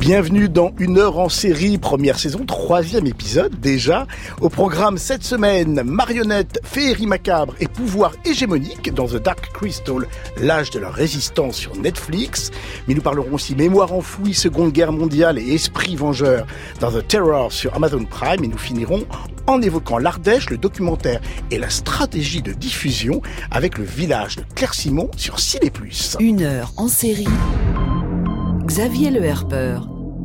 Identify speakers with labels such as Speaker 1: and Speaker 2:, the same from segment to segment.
Speaker 1: Bienvenue dans Une heure en série, première saison, 3e épisode déjà. Au programme cette semaine, marionnettes, féerie macabre et pouvoir hégémonique dans The Dark Crystal, l'âge de la résistance sur Netflix. Mais nous parlerons aussi mémoire enfouie, Seconde Guerre mondiale et esprit vengeur dans The Terror sur Amazon Prime. Et nous finirons en évoquant l'Ardèche, le documentaire et la stratégie de diffusion avec le village de Claire-Simon sur Ciné+.
Speaker 2: Une heure en série, Xavier Le Herpeur.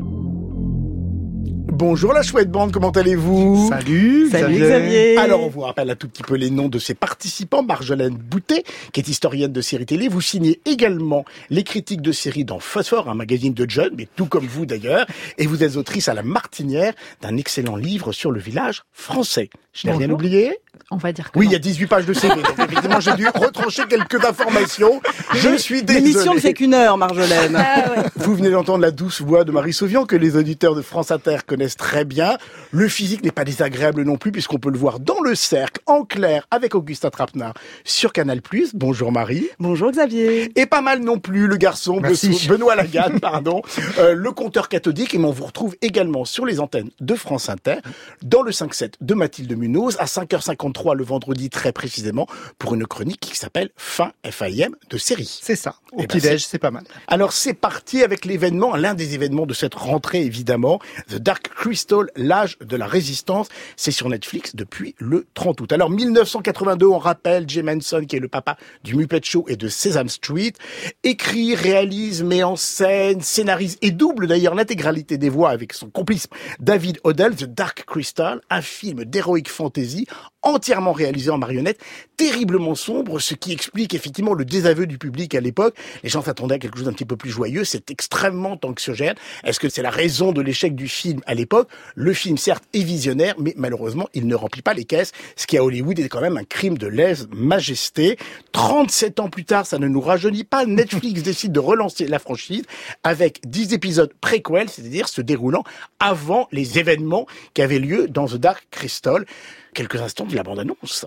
Speaker 1: Bonjour la chouette bande, comment allez-vous ?
Speaker 3: Salut Xavier.
Speaker 1: Alors on vous rappelle un tout petit peu les noms de ses participants. Marjolaine Boutet, qui est historienne de séries télé. Vous signez également les critiques de séries dans Phosphore, un magazine de jeunes, mais tout comme vous d'ailleurs. Et vous êtes autrice à La Martinière d'un excellent livre sur le village français. Je n'ai rien oublié ?
Speaker 4: On va dire que
Speaker 1: oui,
Speaker 4: non.
Speaker 1: il y a 18 pages de CV, donc effectivement j'ai dû retrancher quelques informations. Je suis désolé.
Speaker 3: L'émission ne fait qu'une heure, Marjolaine.
Speaker 1: Vous venez d'entendre la douce voix de Marie Sauvian, que les auditeurs de France Inter connaissent très bien. Le physique n'est pas désagréable non plus, puisqu'on peut le voir dans Le Cercle, en clair, avec Augustin Trapenard, sur Canal+. Bonjour Marie.
Speaker 3: Bonjour Xavier.
Speaker 1: Et pas mal non plus, le garçon, Benoît Lagarde, le conteur cathodique. Et on vous retrouve également sur les antennes de France Inter, dans le 5-7 de Mathilde Munoz, à 5h53 le vendredi très précisément, pour une chronique qui s'appelle Fin FAIM de série.
Speaker 3: C'est ça. Au petit-déj, c'est pas mal.
Speaker 1: Alors c'est parti avec l'événement, l'un des événements de cette rentrée évidemment, The Dark Crystal, l'âge de la résistance. C'est sur Netflix depuis le 30 août. Alors 1982, on rappelle Jim Henson, qui est le papa du Muppet Show et de Sesame Street, écrit, réalise, met en scène, scénarise et double d'ailleurs l'intégralité des voix avec son complice David Odell, The Dark Crystal, un film d'heroic fantasy entièrement réalisé en marionnette, terriblement sombre, ce qui explique effectivement le désaveu du public à l'époque. Les gens s'attendaient à quelque chose d'un petit peu plus joyeux, c'est extrêmement anxiogène. Est-ce que c'est la raison de l'échec du film à l'époque ? Le film, certes, est visionnaire, mais malheureusement, il ne remplit pas les caisses, ce qui à Hollywood est quand même un crime de lèse-majesté. 37 ans plus tard, ça ne nous rajeunit pas, Netflix décide de relancer la franchise avec 10 épisodes préquels, c'est-à-dire se déroulant avant les événements qui avaient lieu dans The Dark Crystal. Quelques instants de la bande-annonce.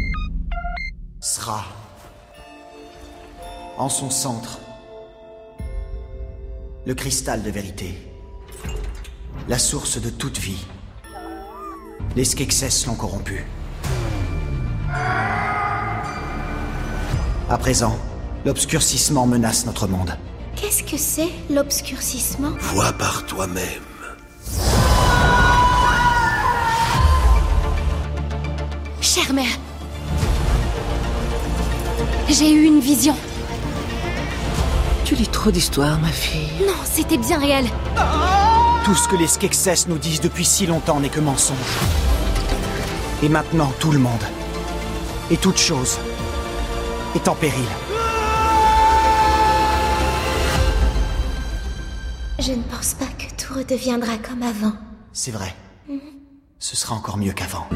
Speaker 5: Sera en son centre le cristal de vérité, la source de toute vie. Les Skeksis l'ont corrompu. À présent, l'obscurcissement menace notre monde.
Speaker 6: Qu'est-ce que c'est, l'obscurcissement ?
Speaker 7: Vois par toi-même.
Speaker 6: Chère mère, j'ai eu une vision.
Speaker 2: Tu lis trop d'histoires, ma fille.
Speaker 6: Non, c'était bien réel.
Speaker 5: Tout ce que les Skeksis nous disent depuis si longtemps n'est que mensonge. Et maintenant, tout le monde, et toute chose, est en péril.
Speaker 6: Je ne pense pas que tout redeviendra comme avant.
Speaker 5: C'est vrai. Ce sera encore mieux qu'avant.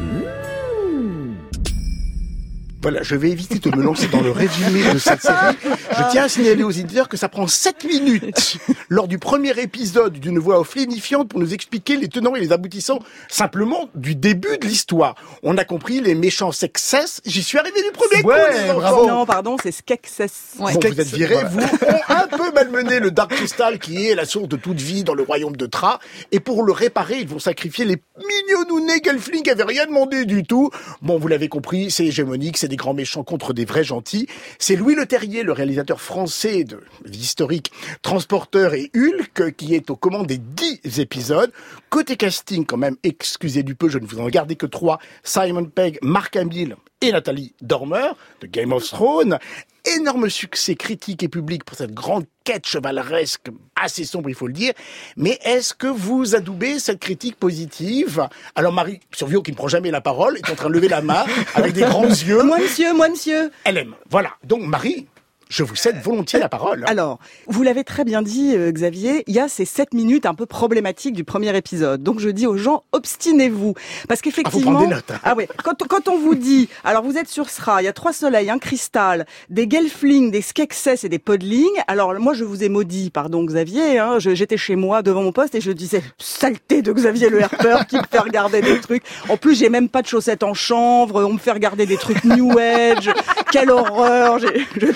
Speaker 1: Voilà, je vais éviter de me lancer dans le résumé de cette série. Je tiens à signaler aux éditeurs que ça prend 7 minutes lors du premier épisode d'une voix off lénifiante pour nous expliquer les tenants et les aboutissants simplement du début de l'histoire. On a compris les méchants Skeksis. J'y suis arrivé du premier coup, les enfants.
Speaker 3: Bravo. Non, pardon, c'est Skeksis.
Speaker 1: Bon, vous êtes virés, vous ont un peu malmené le Dark Crystal qui est la source de toute vie dans le royaume de Tra. Et pour le réparer, ils vont sacrifier les mignonous Gelflings qui avaient rien demandé du tout. Bon, vous l'avez compris, c'est hégémonique, c'est des grands méchants contre des vrais gentils. C'est Louis Leterrier, le réalisateur français de l'historique Transporteur et Hulk, qui est aux commandes des 10 épisodes. Côté casting, quand même, excusez du peu, je ne vous en gardais que 3. Simon Pegg, Mark Hamill et Nathalie Dormer, de Game of Thrones. Énorme succès critique et public pour cette grande quête chevaleresque, assez sombre, il faut le dire. Mais est-ce que vous adoubez cette critique positive ? Alors Marie Survio, qui ne prend jamais la parole, est en train de lever la main avec des grands yeux.
Speaker 3: Moi, monsieur.
Speaker 1: Elle aime. Voilà. Donc Marie, je vous cède volontiers la parole.
Speaker 3: Alors, vous l'avez très bien dit, Xavier, il y a ces 7 minutes un peu problématiques du premier épisode. Donc je dis aux gens, obstinez-vous. Parce qu'effectivement...
Speaker 1: faut prendre des notes.
Speaker 3: Ah ouais, quand on vous dit, alors vous êtes sur Sra, il y a 3 soleils, un cristal, des Gelflings, des Skeksis et des Podlings. Alors moi je vous ai maudit, pardon Xavier, hein, j'étais chez moi devant mon poste et je disais, saleté de Xavier Le Herpeur qui me fait regarder des trucs. En plus j'ai même pas de chaussettes en chanvre, on me fait regarder des trucs New Age. Quelle horreur, je déteste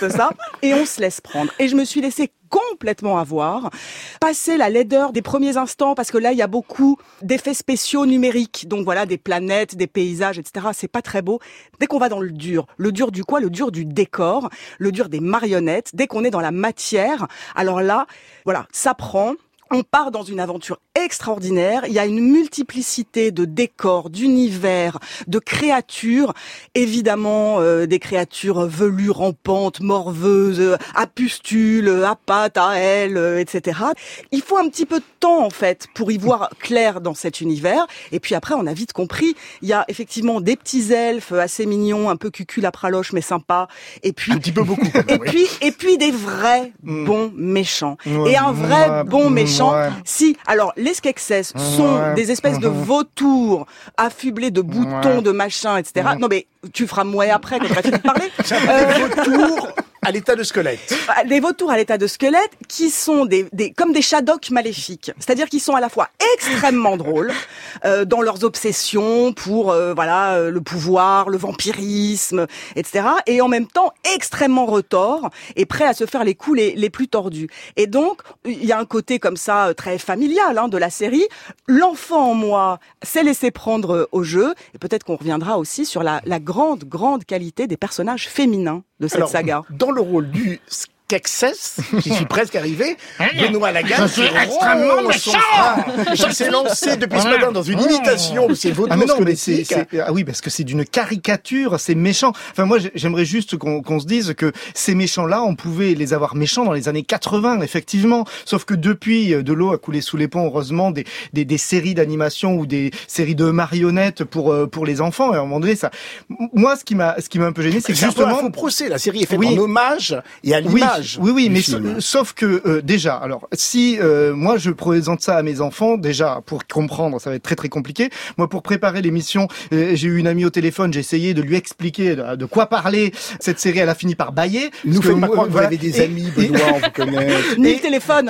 Speaker 3: juste ça. Et on se laisse prendre. Et je me suis laissée complètement avoir, passer la laideur des premiers instants, parce que là, il y a beaucoup d'effets spéciaux numériques. Donc voilà, des planètes, des paysages, etc. C'est pas très beau. Dès qu'on va dans le dur du quoi? Le dur du décor, le dur des marionnettes, dès qu'on est dans la matière, alors là, voilà, ça prend. On part dans une aventure extraordinaire. Il y a une multiplicité de décors, d'univers, de créatures. Évidemment, des créatures velues, rampantes, morveuses, à pustules, à pattes, à ailes, etc. Il faut un petit peu de temps, en fait, pour y voir clair dans cet univers. Et puis après, on a vite compris. Il y a effectivement des petits elfes assez mignons, un peu cucul-à-praloche, mais sympas. Et puis
Speaker 1: un petit peu beaucoup.
Speaker 3: Et puis des vrais bons méchants. Et un vrai bon méchant. Si, alors les Skeksis sont des espèces de vautours affublés de boutons, de machins, etc. Non mais tu feras mouais après quand tu as fini de parler.
Speaker 1: Des vautours à l'état de squelette.
Speaker 3: Des vautours à l'état de squelette qui sont comme des Shadok maléfiques. C'est-à-dire qu'ils sont à la fois extrêmement drôles dans leurs obsessions pour le pouvoir, le vampirisme, etc. Et en même temps extrêmement retors et prêts à se faire les coups les plus tordus. Et donc il y a un côté comme ça très familial de la série. L'enfant en moi s'est laissé prendre au jeu et peut-être qu'on reviendra aussi sur la grande qualité des personnages féminins de cette saga.
Speaker 1: Dans le rôle du Skeksis, j'y suis presque arrivé, Benoît Lagarde,
Speaker 4: je suis extrêmement méchant.
Speaker 1: Il s'est lancé depuis ce matin dans une imitation de ces vautours squelettiques.
Speaker 4: Oui, parce que c'est d'une caricature, c'est méchant. Enfin, moi, j'aimerais juste qu'on se dise que ces méchants-là, on pouvait les avoir méchants dans les années 80, effectivement. Sauf que depuis, de l'eau a coulé sous les ponts, heureusement, des séries d'animation ou des séries de marionnettes pour les enfants. Et à un moment donné, ça, moi, ce qui m'a un peu gêné, c'est que justement,
Speaker 1: un peu un faux procès. La série est faite en hommage et à l'image.
Speaker 4: Oui, mais sauf que déjà, alors si moi je présente ça à mes enfants, déjà pour comprendre, ça va être très très compliqué. Moi, pour préparer l'émission, j'ai eu une amie au téléphone, j'ai essayé de lui expliquer de quoi parler. Cette série, elle a fini par bâiller.
Speaker 1: Nous faites pas croire que vous avez des amis, Benoît, on vous connaît.
Speaker 3: Ni le téléphone.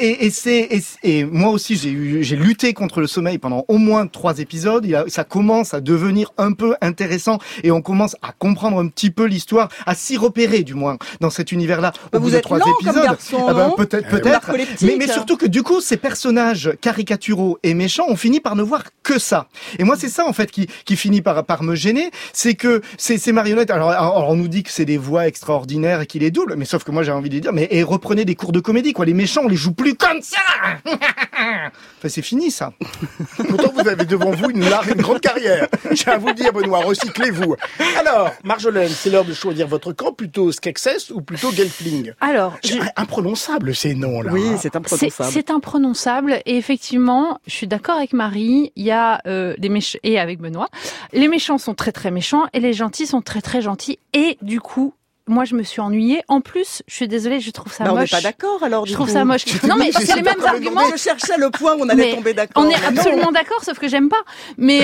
Speaker 4: Et moi aussi, j'ai lutté contre le sommeil pendant au moins 3 épisodes. Ça commence à devenir un peu intéressant et on commence à comprendre un petit peu l'histoire, à s'y repérer du moins dans cet univers-là.
Speaker 3: Vous êtes
Speaker 4: 3
Speaker 3: lent
Speaker 4: épisodes.
Speaker 3: comme garçon,
Speaker 4: Peut-être. Mais surtout que du coup, ces personnages caricaturaux et méchants, on finit par ne voir que ça. Et moi, c'est ça en fait qui finit par me gêner, c'est que ces marionnettes. Alors, on nous dit que c'est des voix extraordinaires et qu'il est double, mais sauf que moi j'ai envie de dire, mais reprenez des cours de comédie, quoi. Les méchants, on les joue plus comme ça. Enfin, c'est fini ça.
Speaker 1: Pourtant, vous avez devant vous une grande carrière. J'ai à vous dire, Benoît, recyclez-vous. Alors, Marjolaine, c'est l'heure de choisir votre camp, plutôt Skeksis ou plutôt Gelfling.
Speaker 7: Alors,
Speaker 1: imprononçable ces noms-là.
Speaker 3: Oui, c'est imprononçable.
Speaker 7: C'est imprononçable et effectivement, je suis d'accord avec Marie. Il y a des méchants et avec Benoît. Les méchants sont très très méchants et les gentils sont très très gentils. Et du coup, moi, je me suis ennuyée. En plus, je suis désolée, je trouve ça moche.
Speaker 3: On n'est pas d'accord alors.
Speaker 7: Je trouve ça moche. Non, mais c'est les mêmes arguments.
Speaker 3: Je cherchais le point où on allait tomber d'accord.
Speaker 7: On est absolument d'accord, sauf que j'aime pas. Mais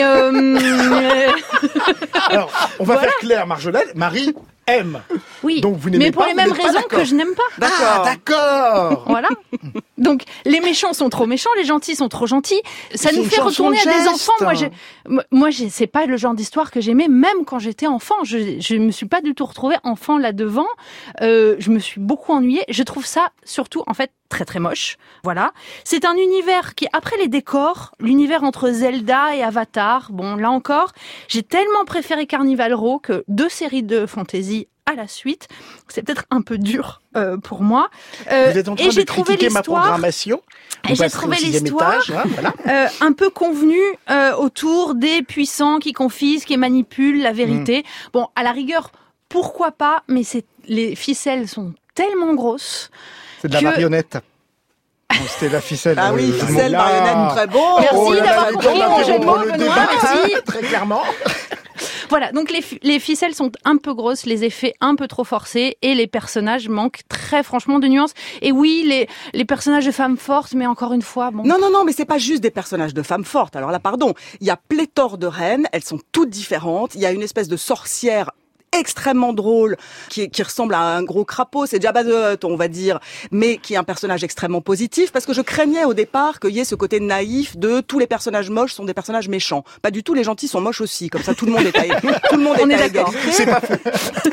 Speaker 1: alors, on va faire clair, Marjolaine. Marie aime.
Speaker 7: Oui,
Speaker 1: donc vous n'aimez
Speaker 7: mais pour
Speaker 1: pas,
Speaker 7: les mêmes raisons que je n'aime pas.
Speaker 1: D'accord.
Speaker 7: Voilà. Donc les méchants sont trop méchants, les gentils sont trop gentils. Ça nous fait retourner à des enfants. Moi, c'est pas le genre d'histoire que j'aimais, même quand j'étais enfant. Je me suis pas du tout retrouvée enfant là devant. Je me suis beaucoup ennuyée. Je trouve ça surtout en fait très très moche. Voilà. C'est un univers qui, après les décors, l'univers entre Zelda et Avatar, bon là encore, j'ai tellement préféré Carnival Row que 2 séries de fantasy à la suite. C'est peut-être un peu dur pour moi.
Speaker 1: Vous êtes en train de critiquer ma programmation.
Speaker 7: Et j'ai trouvé l'histoire
Speaker 1: voilà.
Speaker 7: un peu convenue autour des puissants qui confisquent et manipulent la vérité. Bon, à la rigueur, pourquoi pas, mais les ficelles sont tellement grosses.
Speaker 4: C'est de la marionnette. C'était la ficelle.
Speaker 3: Ah oui, ficelle, marionnette, très bon.
Speaker 7: Merci d'avoir compris mon jeu de mots, Benoît. Merci.
Speaker 1: Très clairement.
Speaker 7: Voilà, donc les ficelles sont un peu grosses, les effets un peu trop forcés et les personnages manquent très franchement de nuances. Et oui, les personnages de femmes fortes, mais encore une fois, bon...
Speaker 3: Non, mais c'est pas juste des personnages de femmes fortes. Alors là, pardon, il y a pléthore de reines, elles sont toutes différentes. Il y a une espèce de sorcière extrêmement drôle, qui ressemble à un gros crapaud, c'est Jabba the Hutt, on va dire, mais qui est un personnage extrêmement positif, parce que je craignais au départ qu'il y ait ce côté naïf de tous les personnages moches sont des personnages méchants. Pas du tout, les gentils sont moches aussi, comme ça tout le monde est à égalité.
Speaker 1: C'est pas faux.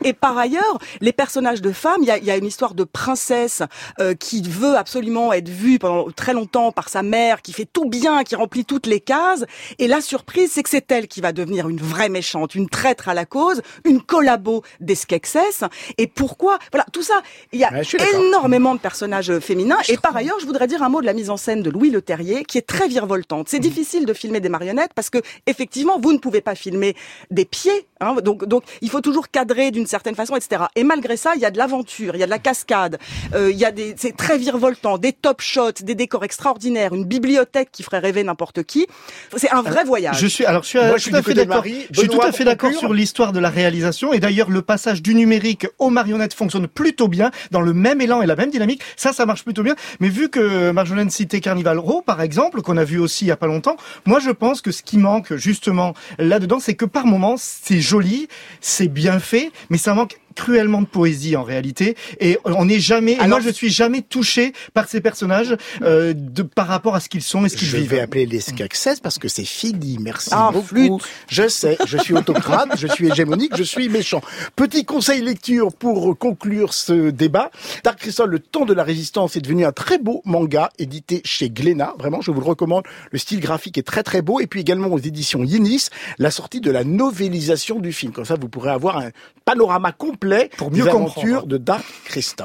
Speaker 3: Et par ailleurs, les personnages de femmes, il y a une histoire de princesse qui veut absolument être vue pendant très longtemps par sa mère, qui fait tout bien, qui remplit toutes les cases. Et la surprise, c'est que c'est elle qui va devenir une vraie méchante, une traître à la cause, une collabo des Skeksis. Et pourquoi? Voilà, tout ça, il y a énormément de personnages féminins. Et par ailleurs, je voudrais dire un mot de la mise en scène de Louis Leterrier, qui est très virevoltante. C'est difficile de filmer des marionnettes parce que, effectivement, vous ne pouvez pas filmer des pieds, hein, donc il faut toujours cadrer d'une certaine façon, etc. Et malgré ça, il y a de l'aventure, il y a de la cascade, c'est très virevoltant, des top shots, des décors extraordinaires, une bibliothèque qui ferait rêver n'importe qui. C'est un vrai voyage.
Speaker 4: Je suis tout à fait d'accord. Je suis tout à fait d'accord sur l'histoire de la réalisation. Et d'ailleurs, le passage du numérique aux marionnettes fonctionne plutôt bien, dans le même élan et la même dynamique. Ça marche plutôt bien. Mais vu que Marjolaine citait Carnival Row, par exemple, qu'on a vu aussi il y a pas longtemps, moi je pense que ce qui manque justement là-dedans, c'est que par moments, c'est joli, c'est bien fait, mais ça manque cruellement de poésie en réalité, et on n'est jamais. Alors, moi, je suis jamais touché par ces personnages par rapport à ce qu'ils sont et ce qu'ils vivent.
Speaker 1: Je vais appeler les Skeksis parce que c'est fini. Merci beaucoup. Flûte. Je sais, je suis autocrate, je suis hégémonique, je suis méchant. Petit conseil lecture pour conclure ce débat. Dark Crystal, le temps de la résistance, est devenu un très beau manga édité chez Glénat. Vraiment, je vous le recommande. Le style graphique est très très beau, et puis également aux éditions Yinis, la sortie de la novélisation du film. Comme ça, vous pourrez avoir un panorama complet pour mieux comprendre de Dark Crystal.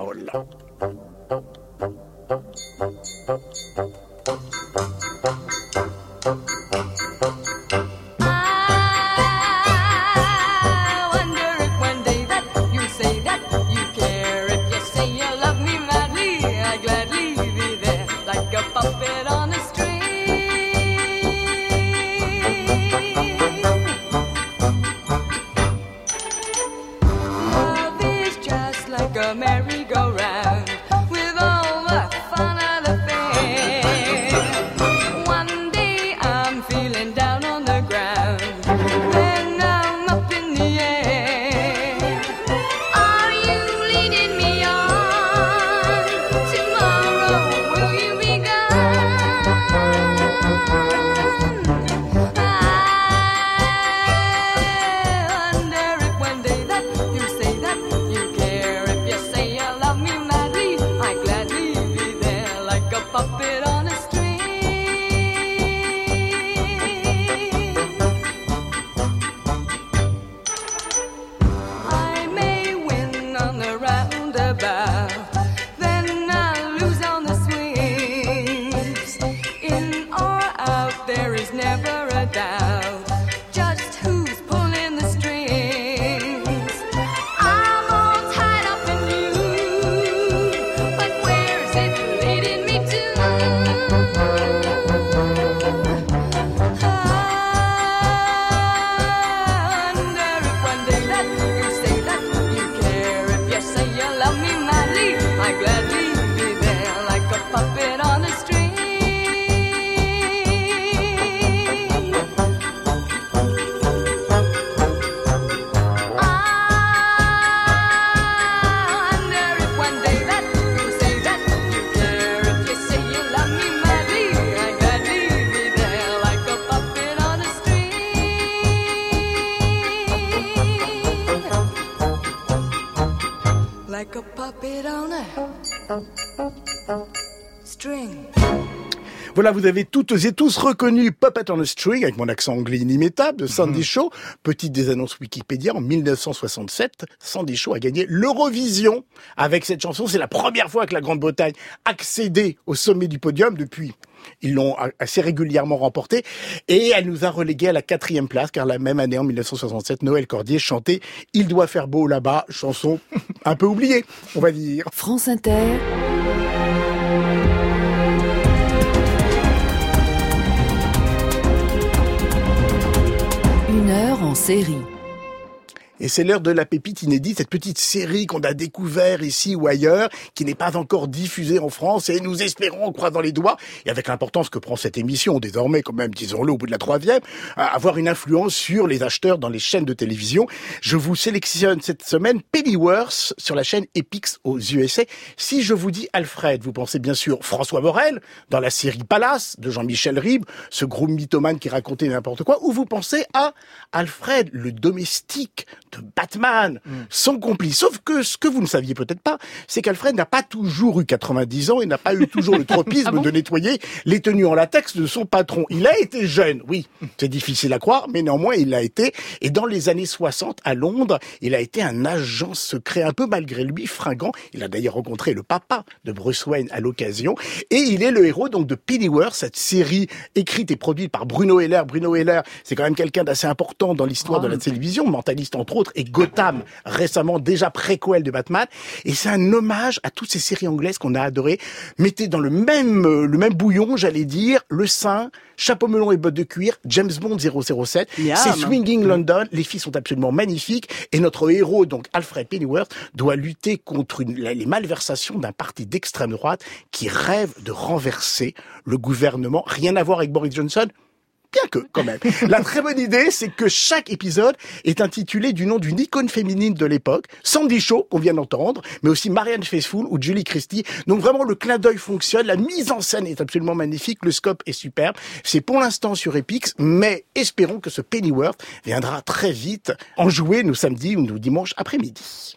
Speaker 2: Like a puppet on a string.
Speaker 1: Voilà, vous avez toutes et tous reconnu Puppet on a String, avec mon accent anglais inimitable, de Sandy Shaw. Petite des annonces Wikipédia, en 1967, Sandy Shaw a gagné l'Eurovision avec cette chanson. C'est la première fois que la Grande-Bretagne accédait au sommet du podium depuis. Ils l'ont assez régulièrement remporté, et elle nous a relégués à la 4e place, car la même année, en 1967, Noël Cordier chantait « Il doit faire beau là-bas », chanson un peu oubliée, on va dire.
Speaker 2: France Inter. Une heure en série.
Speaker 1: Et c'est l'heure de la pépite inédite, cette petite série qu'on a découvert ici ou ailleurs, qui n'est pas encore diffusée en France, et nous espérons, en croisant les doigts, et avec l'importance que prend cette émission, désormais quand même, disons-le, au bout de la 3e, avoir une influence sur les acheteurs dans les chaînes de télévision. Je vous sélectionne cette semaine Pennyworth sur la chaîne Epix aux USA. Si je vous dis Alfred, vous pensez bien sûr François Morel, dans la série Palace de Jean-Michel Ribes, ce gros mythomane qui racontait n'importe quoi, ou vous pensez à Alfred, le domestique de Batman, son complice. Sauf que ce que vous ne saviez peut-être pas, c'est qu'Alfred n'a pas toujours eu 90 ans et n'a pas eu toujours le tropisme de nettoyer les tenues en latex de son patron. Il a été jeune, oui, c'est difficile à croire, mais néanmoins il l'a été. Et dans les années 60, à Londres, il a été un agent secret, un peu malgré lui, fringant. Il a d'ailleurs rencontré le papa de Bruce Wayne à l'occasion. Et il est le héros donc de Pennyworth, cette série écrite et produite par Bruno Heller. Bruno Heller, c'est quand même quelqu'un d'assez important dans l'histoire de la télévision, Mentaliste entre autres, et Gotham, récemment déjà préquel de Batman. Et c'est un hommage à toutes ces séries anglaises qu'on a adorées. Mettez dans le même bouillon, j'allais dire, Le Saint, Chapeau melon et bottes de cuir, James Bond 007, c'est Swinging London, les filles sont absolument magnifiques, et notre héros, donc Alfred Pennyworth, doit lutter contre les malversations d'un parti d'extrême droite qui rêve de renverser le gouvernement. Rien à voir avec Boris Johnson, bien que, quand même. La très bonne idée, c'est que chaque épisode est intitulé du nom d'une icône féminine de l'époque, Sandy Shaw, qu'on vient d'entendre, mais aussi Marianne Faithfull ou Julie Christie. Donc vraiment, le clin d'œil fonctionne, la mise en scène est absolument magnifique, le scope est superbe. C'est pour l'instant sur Epix, mais espérons que ce Pennyworth viendra très vite en jouer nos samedis ou nos dimanches après-midi.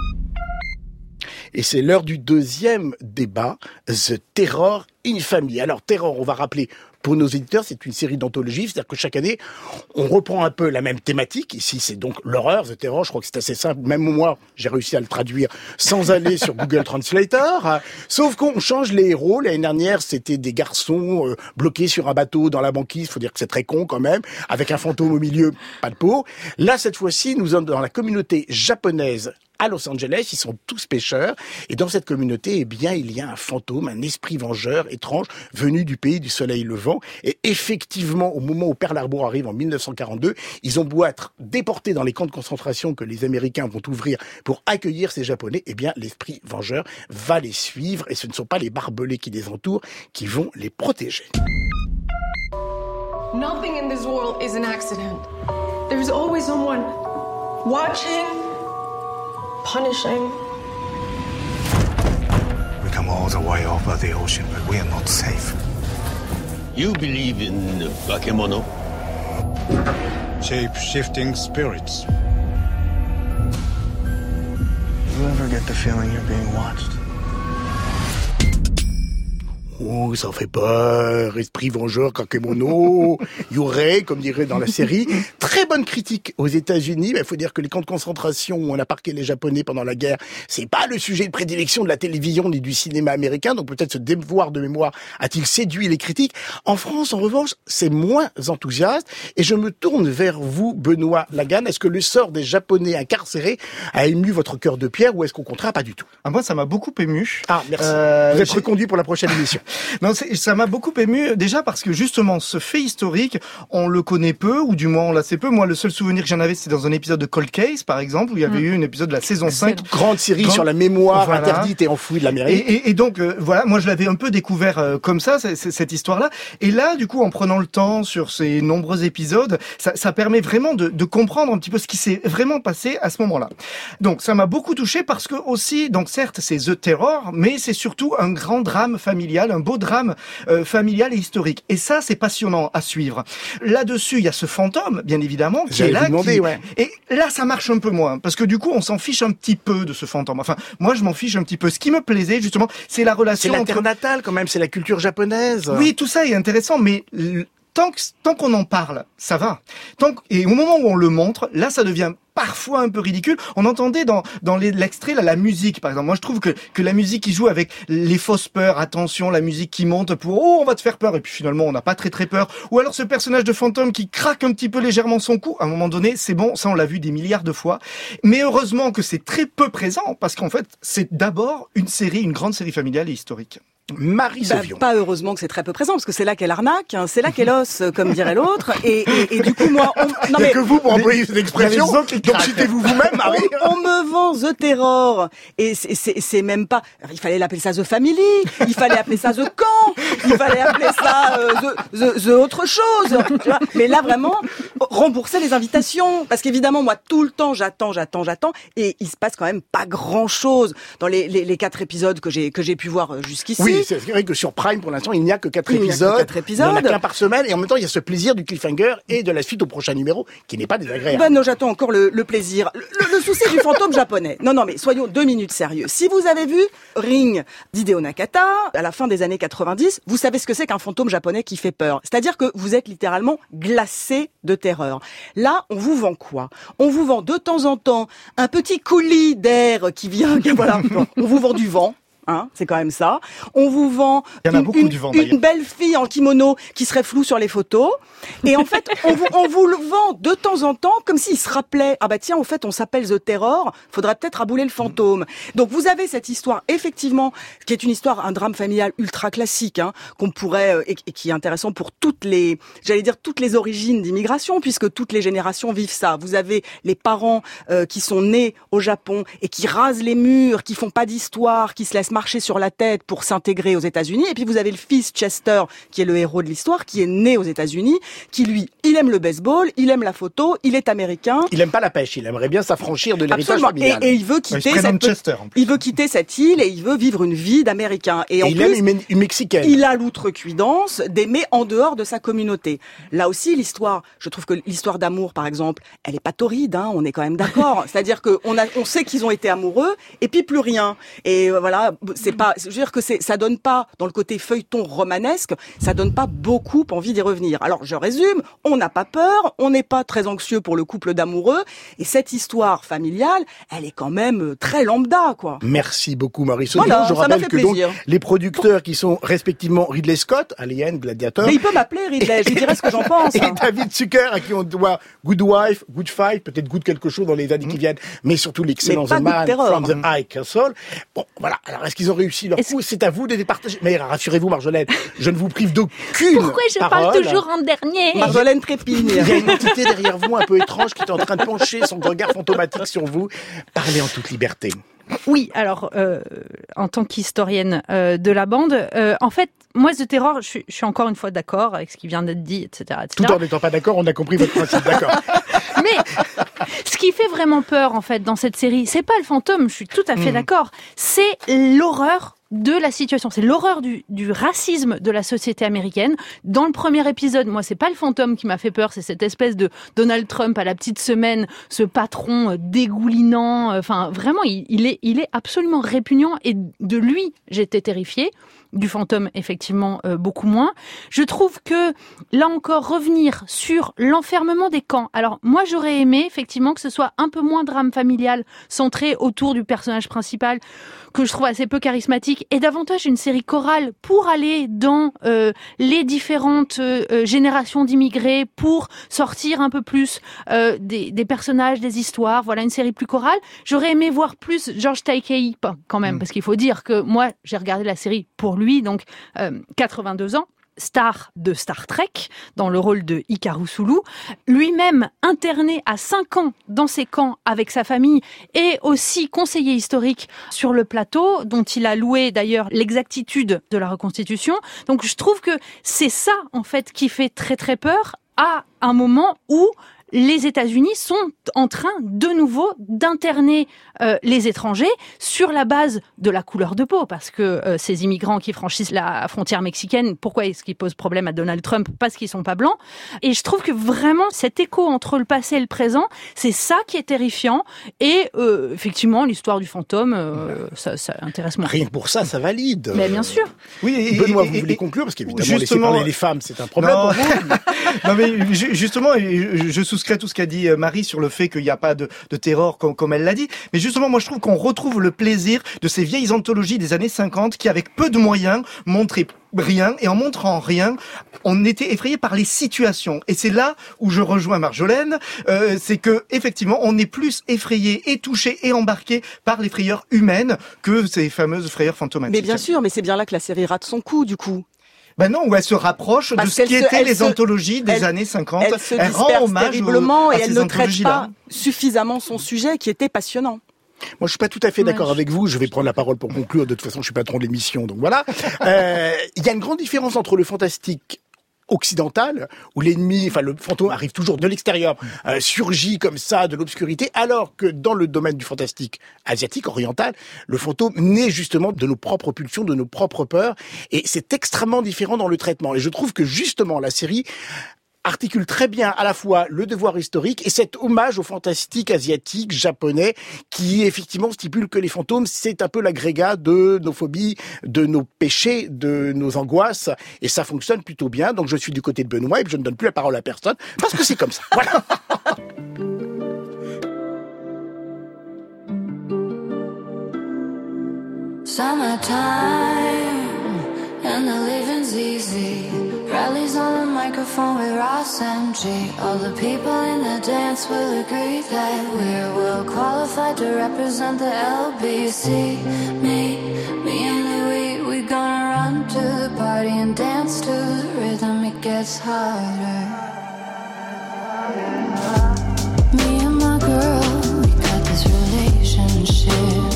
Speaker 1: Et c'est l'heure du deuxième débat, The Terror in Family. Alors, Terror, on va rappeler pour nos éditeurs, c'est une série d'anthologies, c'est-à-dire que chaque année, on reprend un peu la même thématique. Ici, c'est donc l'horreur, The Terror, je crois que c'est assez simple. Même moi, j'ai réussi à le traduire sans aller sur Google Translator. Sauf qu'on change les héros. L'année dernière, c'était des garçons bloqués sur un bateau dans la banquise, faut dire que c'est très con quand même, avec un fantôme au milieu, pas de peau. Là, cette fois-ci, nous sommes dans la communauté japonaise à Los Angeles, ils sont tous pêcheurs, et dans cette communauté, eh bien, il y a un fantôme, un esprit vengeur étrange, venu du pays du soleil levant, et effectivement, au moment où Pearl Harbor arrive en 1942, ils ont beau être déportés dans les camps de concentration que les Américains vont ouvrir pour accueillir ces Japonais, eh bien, l'esprit vengeur va les suivre, et ce ne sont pas les barbelés qui les entourent qui vont les protéger.
Speaker 8: Nothing in this world is an accident. There's always someone watching, punishing.
Speaker 9: We come all the way over the ocean, but we are not safe.
Speaker 10: You believe in bakemono?
Speaker 9: Shape-shifting spirits. You ever get the feeling you're being watched?
Speaker 1: Oh, ça fait peur, esprit vengeur, kakemono, Yurei, comme dirait dans la série. Très bonne critique aux États-Unis. Il faut dire que les camps de concentration où on a parqué les Japonais pendant la guerre, c'est pas le sujet de prédilection de la télévision ni du cinéma américain. Donc peut-être ce devoir de mémoire a-t-il séduit les critiques. En France, en revanche, c'est moins enthousiaste. Et je me tourne vers vous, Benoît Lagan. Est-ce que le sort des Japonais incarcérés a ému votre cœur de pierre ou est-ce qu'au contraire, pas du tout?
Speaker 4: Moi, ça m'a beaucoup ému.
Speaker 1: Ah, merci. Vous êtes reconduit pour la prochaine émission.
Speaker 4: Non, ça m'a beaucoup ému, déjà parce que justement, ce fait historique, on le connaît peu, ou du moins on l'a assez peu. Moi, le seul souvenir que j'en avais, c'était dans un épisode de Cold Case, par exemple, où il y avait eu un épisode de la saison 5.
Speaker 1: Cette grande série sur la mémoire interdite et enfouie de l'Amérique.
Speaker 4: Et donc, voilà, moi je l'avais un peu découvert comme ça, cette histoire-là. Et là, du coup, en prenant le temps sur ces nombreux épisodes, ça permet vraiment de comprendre un petit peu ce qui s'est vraiment passé à ce moment-là. Donc, ça m'a beaucoup touché parce que aussi, donc certes, c'est The Terror, mais c'est surtout un grand drame familial, un beau drame familial et historique. Et ça, c'est passionnant à suivre. Là-dessus, il y a ce fantôme, bien évidemment, qui est là. Et là, ça marche un peu moins, parce que du coup, on s'en fiche un petit peu de ce fantôme. Enfin, moi, je m'en fiche un petit peu. Ce qui me plaisait, justement, c'est la relation
Speaker 1: entre... C'est la terre natale, quand même, c'est la culture japonaise.
Speaker 4: Oui, tout ça est intéressant, mais... Tant qu'on en parle, ça va. Et au moment où on le montre, là, ça devient parfois un peu ridicule. On entendait dans l'extrait la musique, par exemple. Moi, je trouve que la musique qui joue avec les fausses peurs, attention, la musique qui monte pour on va te faire peur, et puis finalement on n'a pas très peur. Ou alors ce personnage de fantôme qui craque un petit peu légèrement son cou. À un moment donné, c'est bon, ça on l'a vu des milliards de fois. Mais heureusement que c'est très peu présent, parce qu'en fait, c'est d'abord une grande série familiale et historique.
Speaker 1: Marie Sauvion.
Speaker 3: Pas heureusement que c'est très peu présent, parce que c'est là qu'elle arnaque, hein, c'est là qu'elle osse, comme dirait l'autre, et du coup, moi,
Speaker 1: non, mais que vous pour employer cette expression, donc citez-vous vous-même, Marie.
Speaker 3: On me vend The Terror, et c'est même pas, il fallait l'appeler ça The Family, il fallait appeler ça The Camp, il fallait appeler ça The autre chose, tu vois. Mais là, vraiment, rembourser les invitations, parce qu'évidemment, moi, tout le temps, j'attends, et il se passe quand même pas grand-chose dans les 4 épisodes que j'ai pu voir jusqu'ici.
Speaker 1: Oui, Oui, c'est vrai que sur Prime, pour l'instant, il n'y a que 4 épisodes. Il n'y en a qu'un par semaine. Et en même temps, il y a ce plaisir du cliffhanger et de la suite au prochain numéro, qui n'est pas désagréable.
Speaker 3: Ben non, j'attends encore le plaisir. Le souci du fantôme japonais. Non, mais soyons 2 minutes sérieux. Si vous avez vu Ring d'Hideo Nakata, à la fin des années 90, vous savez ce que c'est qu'un fantôme japonais qui fait peur. C'est-à-dire que vous êtes littéralement glacé de terreur. Là, on vous vend quoi? On vous vend de temps en temps un petit coulis d'air qui vient, voilà. On vous vend du vent. Hein, c'est quand même ça. On vous vend une belle fille en kimono qui serait floue sur les photos. Et en fait, on vous le vend de temps en temps comme s'il se rappelait, ah bah tiens, au fait, on s'appelle The Terror, faudrait peut-être abouler le fantôme. Donc vous avez cette histoire, effectivement, qui est une histoire, un drame familial ultra classique, hein, qu'on pourrait, et qui est intéressant pour toutes les origines d'immigration, puisque toutes les générations vivent ça. Vous avez les parents qui sont nés au Japon et qui rasent les murs, qui font pas d'histoire, qui se laissent marcher sur la tête pour s'intégrer aux États-Unis. Et puis vous avez le fils Chester, qui est le héros de l'histoire, qui est né aux États-Unis, qui lui, il aime le baseball, il aime la photo, il est américain.
Speaker 1: Il aime pas la pêche, il aimerait bien s'affranchir de l'héritage familial.
Speaker 3: Et il veut quitter cette île et il veut vivre une vie d'Américain. Et en
Speaker 1: il
Speaker 3: plus,
Speaker 1: aime une Mexicaine.
Speaker 3: Il a l'outrecuidance d'aimer en dehors de sa communauté. Là aussi, l'histoire, je trouve que l'histoire d'amour, par exemple, elle est pas torride, hein, on est quand même d'accord. C'est-à-dire que on sait qu'ils ont été amoureux et puis plus rien. Et voilà, c'est pas, je veux dire que ça donne pas, dans le côté feuilleton romanesque, ça donne pas beaucoup envie d'y revenir. Alors, je résume, on n'a pas peur, on n'est pas très anxieux pour le couple d'amoureux, et cette histoire familiale, elle est quand même très lambda, quoi.
Speaker 1: Merci beaucoup, Marie-Sophie.
Speaker 3: Voilà,
Speaker 1: je rappelle que donc,
Speaker 3: plaisir.
Speaker 1: les producteurs qui sont respectivement Ridley Scott, Alien, Gladiator.
Speaker 3: Mais il peut m'appeler Ridley, je lui dirai ce que j'en pense.
Speaker 1: Et David Zucker, à qui on doit Good Wife, Good Fight, peut-être Good quelque chose dans les années qui viennent, mais surtout l'excellent The Man from the High Castle. Bon, voilà. Alors, est-ce qu'ils ont réussi leur coup? C'est à vous de les partager. Mais rassurez-vous, Marjolaine, je ne vous prive d'aucune
Speaker 7: Pourquoi je parle toujours en dernier?
Speaker 3: Marjolaine trépigne.
Speaker 1: Il y a une entité derrière vous un peu étrange qui est en train de pencher son regard fantomatique sur vous. Parlez en toute liberté.
Speaker 7: Oui, alors, en tant qu'historienne de la bande, en fait, moi, The Terror, je suis encore une fois d'accord avec ce qui vient d'être dit, etc., etc.
Speaker 1: Tout en n'étant pas d'accord, on a compris votre principe, d'accord.
Speaker 7: Mais ce qui fait vraiment peur, en fait, dans cette série, c'est pas le fantôme, je suis tout à fait d'accord, c'est l'horreur de la situation. C'est l'horreur du racisme de la société américaine. Dans le premier épisode, moi, c'est pas le fantôme qui m'a fait peur, c'est cette espèce de Donald Trump à la petite semaine, ce patron dégoulinant. Enfin, vraiment, il est absolument répugnant et de lui, j'étais terrifiée. Du fantôme, effectivement, beaucoup moins. Je trouve que, là encore, revenir sur l'enfermement des camps. Alors, moi, j'aurais aimé, effectivement, que ce soit un peu moins drame familial, centré autour du personnage principal, que je trouve assez peu charismatique, et davantage une série chorale pour aller dans les différentes générations d'immigrés, pour sortir un peu plus des personnages, des histoires. Voilà, une série plus chorale. J'aurais aimé voir plus George Takei, quand même, parce qu'il faut dire que moi, j'ai regardé la série pour lui, donc 82 ans. Star de Star Trek, dans le rôle de Hikaru Sulu, lui-même interné à 5 ans dans ses camps avec sa famille et aussi conseiller historique sur le plateau, dont il a loué d'ailleurs l'exactitude de la reconstitution. Donc je trouve que c'est ça, en fait, qui fait très très peur à un moment où les États-Unis sont en train de nouveau d'interner les étrangers sur la base de la couleur de peau, parce que ces immigrants qui franchissent la frontière mexicaine, pourquoi est-ce qu'ils posent problème à Donald Trump? Parce qu'ils sont pas blancs. Et je trouve que vraiment cet écho entre le passé et le présent, c'est ça qui est terrifiant. Et effectivement, l'histoire du fantôme, ça intéresse moins.
Speaker 1: Rien que pour ça, ça valide.
Speaker 7: Mais bien sûr.
Speaker 1: Oui. Benoît, vous voulez conclure, parce qu'évidemment, laisser parler les femmes, c'est un problème pour vous.
Speaker 4: Non, mais justement, je souscris tout ce qu'a dit Marie sur le fait qu'il n'y a pas de terror comme elle l'a dit. Mais justement, moi je trouve qu'on retrouve le plaisir de ces vieilles anthologies des années 50 qui, avec peu de moyens, montraient rien, et en montrant rien, on était effrayé par les situations. Et c'est là où je rejoins Marjolaine, c'est que effectivement, on est plus effrayé et touché et embarqué par les frayeurs humaines que ces fameuses frayeurs fantomatiques.
Speaker 3: Mais bien sûr, mais c'est bien là que la série rate son coup, du coup.
Speaker 4: Ben non, où elle se rapproche de ce qui étaient les anthologies des années 50.
Speaker 3: Elle rend hommage terriblement et elle ne traite pas suffisamment son sujet qui était passionnant.
Speaker 1: Moi, je suis pas tout à fait d'accord avec vous. Je vais prendre la parole pour conclure. De toute façon, je suis patron de l'émission, donc voilà. Il y a une grande différence entre le fantastique occidentale, où l'ennemi, enfin le fantôme arrive toujours de l'extérieur, surgit comme ça de l'obscurité, alors que dans le domaine du fantastique asiatique, oriental, le fantôme naît justement de nos propres pulsions, de nos propres peurs, et c'est extrêmement différent dans le traitement. Et je trouve que justement la série articule très bien à la fois le devoir historique et cet hommage au fantastique asiatique, japonais, qui effectivement stipule que les fantômes, c'est un peu l'agrégat de nos phobies, de nos péchés, de nos angoisses, et ça fonctionne plutôt bien. Donc je suis du côté de Benoît et je ne donne plus la parole à personne, parce que c'est comme ça. Voilà.
Speaker 11: Summertime and the living's easy. Rallies on the microphone with Ross and G. All the people in the dance will agree that we're well qualified to represent the LBC. Me and Louis, we gonna run to the party and dance to the rhythm. It gets harder. Me and my girl, we got this relationship.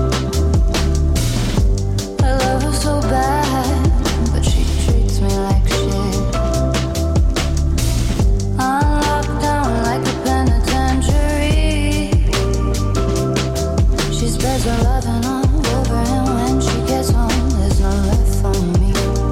Speaker 11: I love her so bad, but she treats me like shit. I'm locked down like a penitentiary. She spreads her loving all over, and when she gets home, there's no left for me.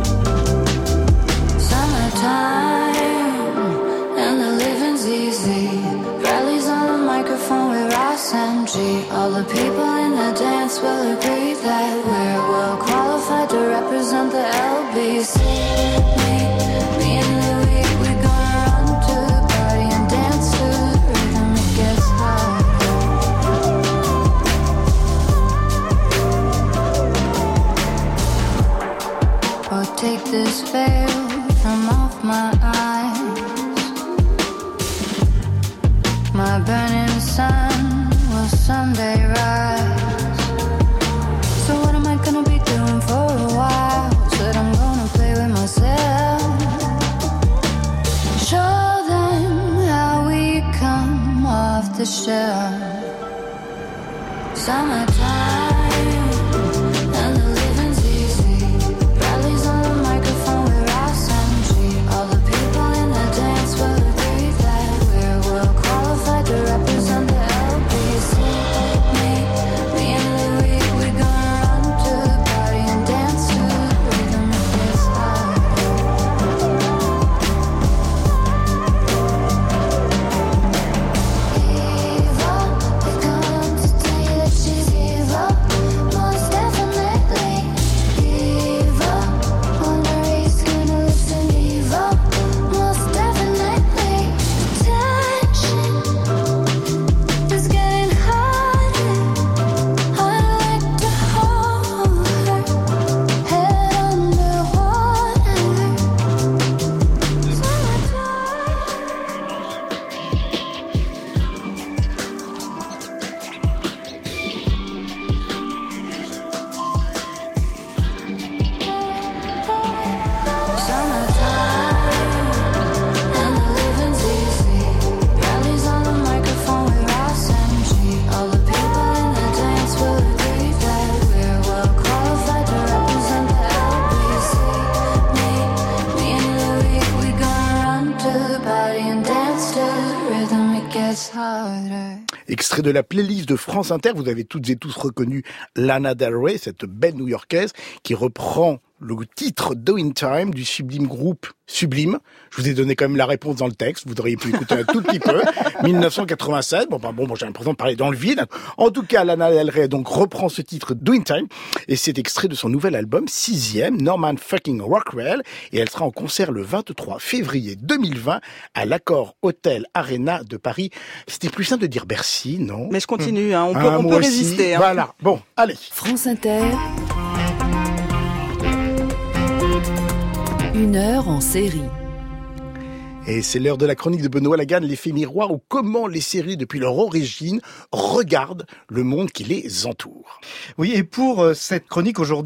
Speaker 11: Summertime, and the living's easy. Rallies on the microphone with Ross and G. All the people in the dance will agree that we're well qualified to represent the LBC. Me and Louis, we gonna run to the party and dance to the rhythm. It gets harder. Oh, take this veil from off my eyes. My burning sun will someday rise. So what am I gonna be doing for a while? Said I'm gonna play with myself. Show them how we come off the shelf. Summertime, and the living's easy. Rallies on the microphone with Ross and G. All the people in the dance will agree that we're well qualified to represent the LBC. Me and Louis, we gonna run to the party and dance to the rhythm. It gets harder. Evil, they come to tell you that she's evil. Most definitely evil. Wonder he's gonna listen. Evil, most definitely. Attention is getting harder. I'd like to hold her head underwater. And the living's easy. Rallies on the microphone with Ross and G. All the people in the dance will agree that we're well qualified to represent the LBC. Me and Louis, we gonna run to the party and dance to the rhythm. It gets harder.
Speaker 1: Extrait de la playlist de France Inter, vous avez toutes et tous reconnu Lana Del Rey, cette belle new-yorkaise qui reprend le titre Doing Time du sublime groupe Sublime. Je vous ai donné quand même la réponse dans le texte, vous auriez pu écouter un tout petit peu. 1987, bon, j'ai l'impression de parler dans le vide. En tout cas, Lana Del Rey donc reprend ce titre Doing Time, et c'est extrait de son nouvel album, 6e, Norman Fucking Rockwell, et elle sera en concert le 23 février 2020 à l'Accor Hotel Arena de Paris. C'était plus simple de dire Bercy, non?
Speaker 3: Mais je continue, hein, on peut résister. Hein.
Speaker 1: Voilà, bon, allez.
Speaker 2: France Inter. 1 heure en série.
Speaker 1: Et c'est l'heure de la chronique de Benoît Lagarde, l'effet miroir, ou comment les séries, depuis leur origine, regardent le monde qui les entoure.
Speaker 4: Oui, et pour cette chronique aujourd'hui,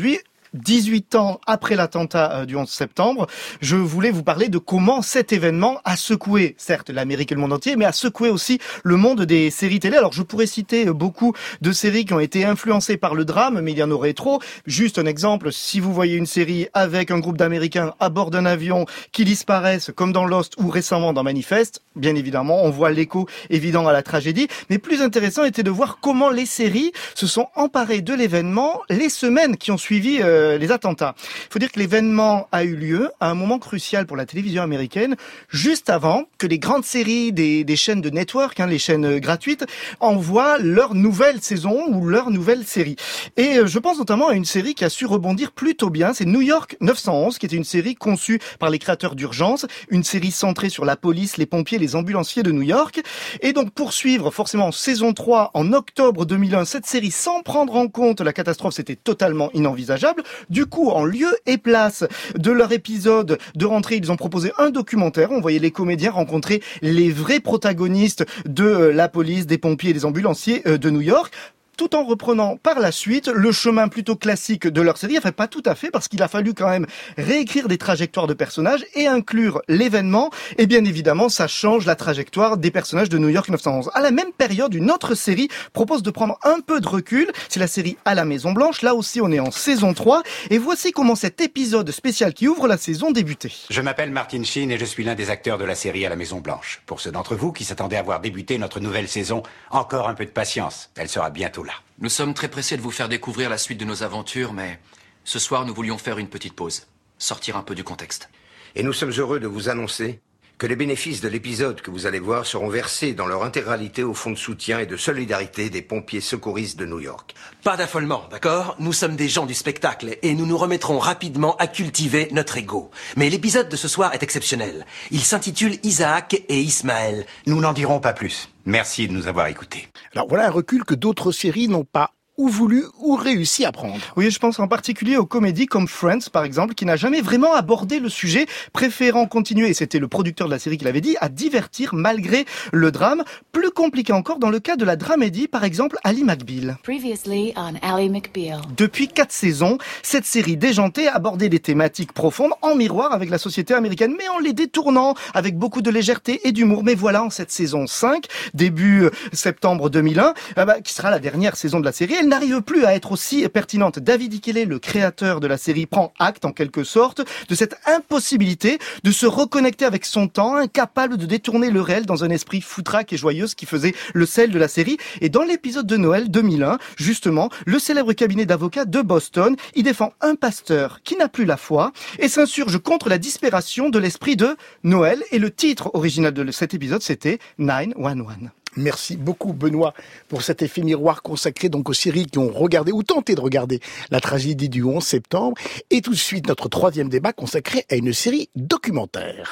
Speaker 4: 18 ans après l'attentat du 11 septembre, je voulais vous parler de comment cet événement a secoué, certes, l'Amérique et le monde entier, mais a secoué aussi le monde des séries télé. Alors, je pourrais citer beaucoup de séries qui ont été influencées par le drame, mais il y en aurait trop. Juste un exemple, si vous voyez une série avec un groupe d'Américains à bord d'un avion qui disparaissent, comme dans Lost ou récemment dans Manifest, bien évidemment, on voit l'écho évident à la tragédie. Mais plus intéressant était de voir comment les séries se sont emparées de l'événement les semaines qui ont suivi les attentats. Il faut dire que l'événement a eu lieu à un moment crucial pour la télévision américaine, juste avant que les grandes séries des chaînes de network, les chaînes gratuites, envoient leur nouvelle saison ou leur nouvelle série. Et je pense notamment à une série qui a su rebondir plutôt bien, c'est New York 911, qui était une série conçue par les créateurs d'Urgence, une série centrée sur la police, les pompiers, les ambulanciers de New York. Et donc poursuivre forcément en saison 3 en octobre 2001 cette série sans prendre en compte la catastrophe, c'était totalement inenvisageable. Du coup, en lieu et place de leur épisode de rentrée, ils ont proposé un documentaire. On voyait les comédiens rencontrer les vrais protagonistes de la police, des pompiers et des ambulanciers de New York, tout en reprenant par la suite le chemin plutôt classique de leur série. Enfin, pas tout à fait, parce qu'il a fallu quand même réécrire des trajectoires de personnages et inclure l'événement. Et bien évidemment, ça change la trajectoire des personnages de New York 911. À la même période, une autre série propose de prendre un peu de recul. C'est la série À la Maison Blanche. Là aussi, on est en saison 3. Et voici comment cet épisode spécial qui ouvre la saison débutait.
Speaker 12: Je m'appelle Martin Sheen et je suis l'un des acteurs de la série À la Maison Blanche. Pour ceux d'entre vous qui s'attendaient à voir débuter notre nouvelle saison, encore un peu de patience. Elle sera bientôt là.
Speaker 13: Nous sommes très pressés de vous faire découvrir la suite de nos aventures, mais ce soir, nous voulions faire une petite pause, sortir un peu du contexte.
Speaker 14: Et nous sommes heureux de vous annoncer que les bénéfices de l'épisode que vous allez voir seront versés dans leur intégralité au fonds de soutien et de solidarité des pompiers secouristes de New York.
Speaker 15: Pas d'affolement, d'accord ? Nous sommes des gens du spectacle et nous nous remettrons rapidement à cultiver notre ego. Mais l'épisode de ce soir est exceptionnel. Il s'intitule Isaac et Ismaël.
Speaker 12: Nous n'en dirons pas plus. Merci de nous avoir écoutés.
Speaker 1: Alors voilà un recul que d'autres séries n'ont pas ou voulu ou réussi à prendre.
Speaker 4: Oui, je pense en particulier aux comédies comme Friends, par exemple, qui n'a jamais vraiment abordé le sujet, préférant continuer, et c'était le producteur de la série qui l'avait dit, à divertir malgré le drame. Plus compliqué encore dans le cas de la dramédie, par exemple, Ally McBeal.
Speaker 16: Previously on Ally McBeal.
Speaker 4: Depuis 4 saisons, cette série déjantée abordait des thématiques profondes en miroir avec la société américaine, mais en les détournant avec beaucoup de légèreté et d'humour. Mais voilà, en cette saison 5, début septembre 2001, qui sera la dernière saison de la série, elle n'arrive plus à être aussi pertinente. David Ikele, le créateur de la série, prend acte en quelque sorte de cette impossibilité de se reconnecter avec son temps, incapable de détourner le réel dans un esprit foutraque et joyeux, qui faisait le sel de la série. Et dans l'épisode de Noël 2001, justement, le célèbre cabinet d'avocats de Boston, il défend un pasteur qui n'a plus la foi et s'insurge contre la disparition de l'esprit de Noël. Et le titre original de cet épisode, c'était 911.
Speaker 1: Merci beaucoup Benoît pour cet effet miroir consacré donc aux séries qui ont regardé ou tenté de regarder la tragédie du 11 septembre. Et tout de suite notre troisième débat consacré à une série documentaire.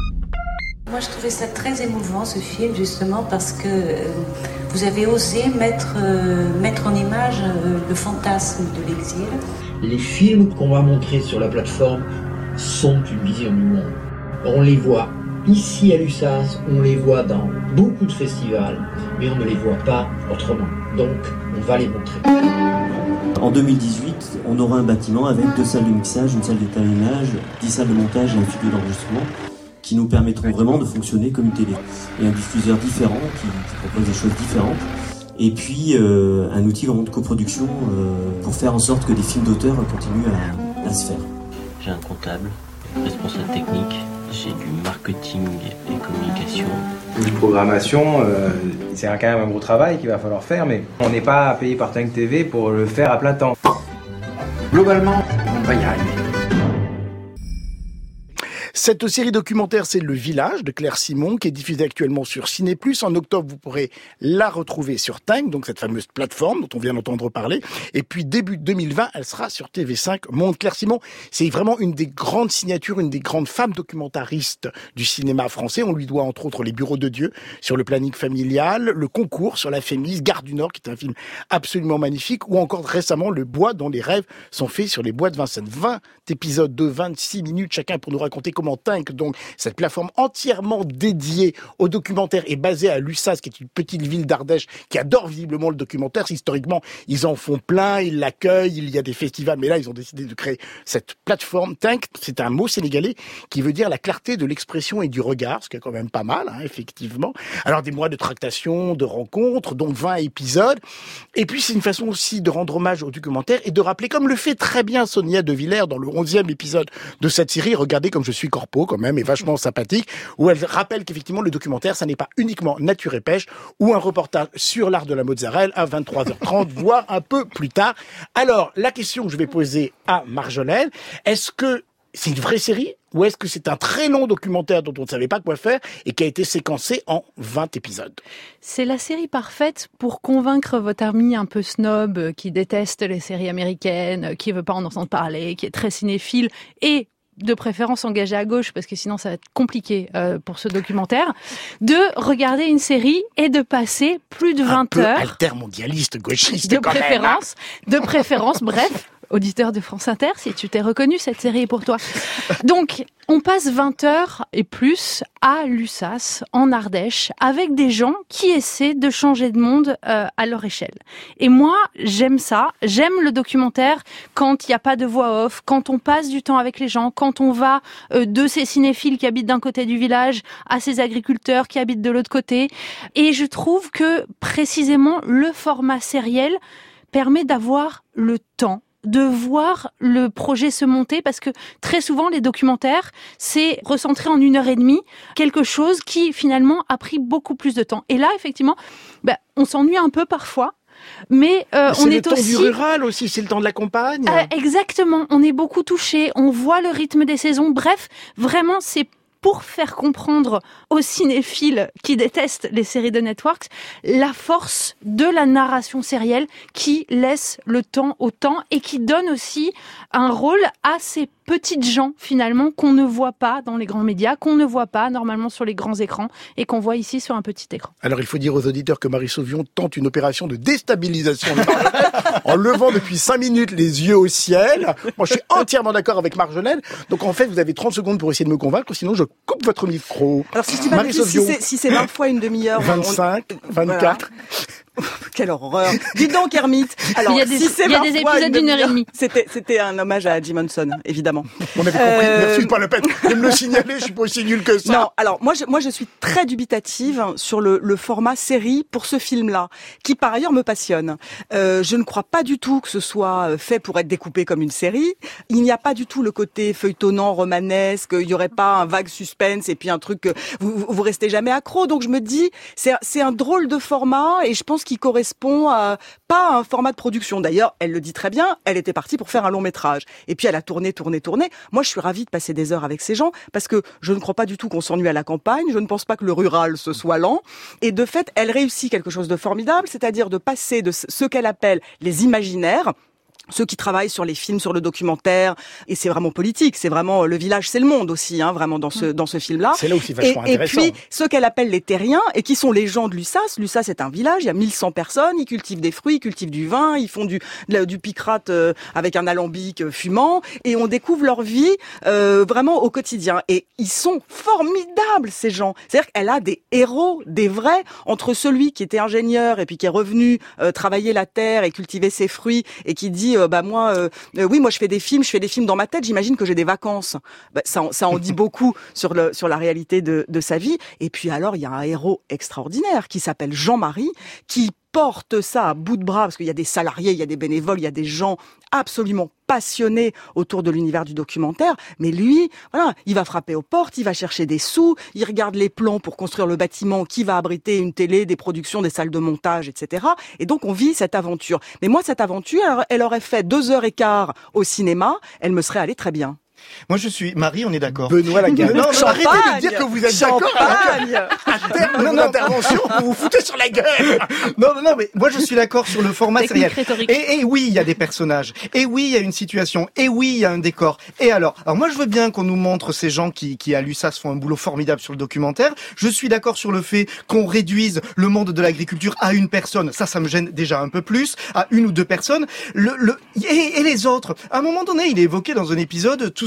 Speaker 17: Moi je trouvais ça très émouvant ce film justement parce que vous avez osé mettre en image le fantasme de l'exil.
Speaker 18: Les films qu'on va montrer sur la plateforme sont une vision du monde. On les voit ici à l'USAS, on les voit dans beaucoup de festivals, mais on ne les voit pas autrement. Donc, on va les montrer.
Speaker 19: En 2018, on aura un bâtiment avec 2 salles de mixage, une salle d'étalonnage, 10 salles de montage et un studio d'enregistrement qui nous permettront vraiment de fonctionner comme une télé. Et un diffuseur différent qui propose des choses différentes. Et puis, un outil vraiment de coproduction pour faire en sorte que des films d'auteur continuent à se faire.
Speaker 20: J'ai un comptable, responsable technique, j'ai du marketing et communication.
Speaker 21: Une programmation, c'est quand même un gros travail qu'il va falloir faire, mais on n'est pas payé par Tank TV pour le faire à plein temps.
Speaker 14: Globalement, on va y arriver.
Speaker 1: Cette série documentaire, c'est Le Village de Claire Simon, qui est diffusée actuellement sur Ciné+. En octobre, vous pourrez la retrouver sur Time, donc cette fameuse plateforme dont on vient d'entendre parler. Et puis, début 2020, elle sera sur TV5 Monde. Claire Simon, c'est vraiment une des grandes signatures, une des grandes femmes documentaristes du cinéma français. On lui doit, entre autres, Les Bureaux de Dieu sur le planning familial, Le Concours sur la Fémis, Gare du Nord, qui est un film absolument magnifique, ou encore récemment Le Bois dont les rêves sont faits sur les bois de Vincennes. 20 épisodes de 26 minutes chacun pour nous raconter comment effectivement Tank, donc cette plateforme entièrement dédiée au documentaire et basée à Lussas, qui est une petite ville d'Ardèche qui adore visiblement le documentaire. Historiquement, ils en font plein, ils l'accueillent, il y a des festivals, mais là, ils ont décidé de créer cette plateforme. Tank, c'est un mot sénégalais qui veut dire la clarté de l'expression et du regard, ce qui est quand même pas mal, hein, effectivement. Alors, des mois de tractation, de rencontres, donc 20 épisodes. Et puis, c'est une façon aussi de rendre hommage au documentaire et de rappeler, comme le fait très bien Sonia De Villers dans le 11e épisode de cette série, regardez comme je suis corpo quand même, et vachement sympathique, où elle rappelle qu'effectivement, le documentaire, ça n'est pas uniquement nature et pêche, ou un reportage sur l'art de la mozzarella à 23h30, voire un peu plus tard. Alors, la question que je vais poser à Marjolaine, est-ce que c'est une vraie série ou est-ce que c'est un très long documentaire dont on ne savait pas quoi faire et qui a été séquencé en 20 épisodes?
Speaker 7: C'est la série parfaite pour convaincre votre ami un peu snob qui déteste les séries américaines, qui veut pas en entendre parler, qui est très cinéphile et de préférence engagé à gauche, parce que sinon ça va être compliqué pour ce documentaire, de regarder une série et de passer plus de 20 heures.
Speaker 1: Altermondialiste, gauchiste,
Speaker 7: de préférence, bref. Auditeur de France Inter, si tu t'es reconnu, cette série est pour toi. Donc, on passe 20 heures et plus à Lussas, en Ardèche, avec des gens qui essaient de changer de monde à leur échelle. Et moi, j'aime ça. J'aime le documentaire quand il n'y a pas de voix off, quand on passe du temps avec les gens, quand on va de ces cinéphiles qui habitent d'un côté du village à ces agriculteurs qui habitent de l'autre côté. Et je trouve que, précisément, le format sériel permet d'avoir le temps de voir le projet se monter, parce que très souvent les documentaires, c'est recentré en 1h30, quelque chose qui finalement a pris beaucoup plus de temps. Et là, effectivement, on s'ennuie un peu parfois. Mais on est aussi...
Speaker 1: C'est le temps du rural aussi, c'est le temps de la campagne.
Speaker 7: Exactement, on est beaucoup touché, on voit le rythme des saisons. Bref, vraiment, c'est pour faire comprendre aux cinéphiles qui détestent les séries de Networks la force de la narration sérielle qui laisse le temps au temps et qui donne aussi un rôle à ces petites gens finalement qu'on ne voit pas dans les grands médias, qu'on ne voit pas normalement sur les grands écrans et qu'on voit ici sur un petit écran.
Speaker 1: Alors il faut dire aux auditeurs que Marie Sauvion tente une opération de déstabilisation de Marjolaine en levant depuis 5 minutes les yeux au ciel. Moi je suis entièrement d'accord avec Marjolaine. Donc en fait vous avez 30 secondes pour essayer de me convaitre, sinon je coupe votre micro.
Speaker 3: Alors si je dis pas Marie Sauvion, si c'est 20 fois une demi-heure,
Speaker 1: 25, 24. Voilà.
Speaker 3: Quelle horreur. Dis donc, Hermite. Alors,
Speaker 7: il y a des épisodes d'1h30.
Speaker 3: C'était un hommage à Jim Henson, évidemment.
Speaker 1: On avait compris. Merci, pas la peine de me le signaler. Je suis pas aussi nul que ça.
Speaker 3: Non, alors, moi, je suis très dubitative sur le format série pour ce film-là, qui par ailleurs me passionne. Je ne crois pas du tout que ce soit fait pour être découpé comme une série. Il n'y a pas du tout le côté feuilletonnant, romanesque. Il y aurait pas un vague suspense et puis un truc que vous restez jamais accro. Donc, je me dis, c'est un drôle de format et je pense qu'il correspond à pas un format de production. D'ailleurs, elle le dit très bien, elle était partie pour faire un long métrage. Et puis elle a tourné. Moi, je suis ravie de passer des heures avec ces gens parce que je ne crois pas du tout qu'on s'ennuie à la campagne. Je ne pense pas que le rural ce soit lent. Et de fait, elle réussit quelque chose de formidable, c'est-à-dire de passer de ce qu'elle appelle les imaginaires, ceux qui travaillent sur les films, sur le documentaire, et c'est vraiment politique, c'est vraiment le village, c'est le monde aussi, hein, vraiment dans ce film-là.
Speaker 1: C'est là aussi vachement intéressant.
Speaker 3: Et puis ceux qu'elle appelle les terriens, et qui sont les gens de Lussas. Lussas est un village, il y a 1100 personnes, ils cultivent des fruits, ils cultivent du vin, ils font du picrate avec un alambic fumant, et on découvre leur vie vraiment au quotidien. Et ils sont formidables ces gens. C'est-à-dire qu'elle a des héros, des vrais, entre celui qui était ingénieur et puis qui est revenu travailler la terre et cultiver ses fruits et qui dit moi je fais des films dans ma tête, j'imagine que j'ai des vacances. Ça en dit beaucoup sur la réalité de sa vie. Et puis alors il y a un héros extraordinaire qui s'appelle Jean-Marie, qui porte ça à bout de bras, parce qu'il y a des salariés, il y a des bénévoles, il y a des gens absolument passionnés autour de l'univers du documentaire, mais lui, voilà, il va frapper aux portes, il va chercher des sous, il regarde les plans pour construire le bâtiment qui va abriter une télé, des productions, des salles de montage, etc. Et donc on vit cette aventure. Mais moi, cette aventure, elle aurait fait 2h15 au cinéma, elle me serait allée très bien.
Speaker 4: Moi, je suis... Marie, on est d'accord.
Speaker 1: Benoît Lagarde.
Speaker 4: Non,
Speaker 1: arrêtez de dire que vous êtes d'accord. À terme de mon intervention, vous vous foutez sur la gueule.
Speaker 4: Non, mais moi, je suis d'accord sur le format sériel. Et oui, il y a des personnages. Et oui, il y a une situation. Et oui, il y a un décor. Et alors moi, je veux bien qu'on nous montre ces gens qui à Lussas font un boulot formidable sur le documentaire. Je suis d'accord sur le fait qu'on réduise le monde de l'agriculture à une personne. Ça me gêne déjà un peu plus. À une ou deux personnes. Et les autres. À un moment donné, il est évoqué dans un épisode tout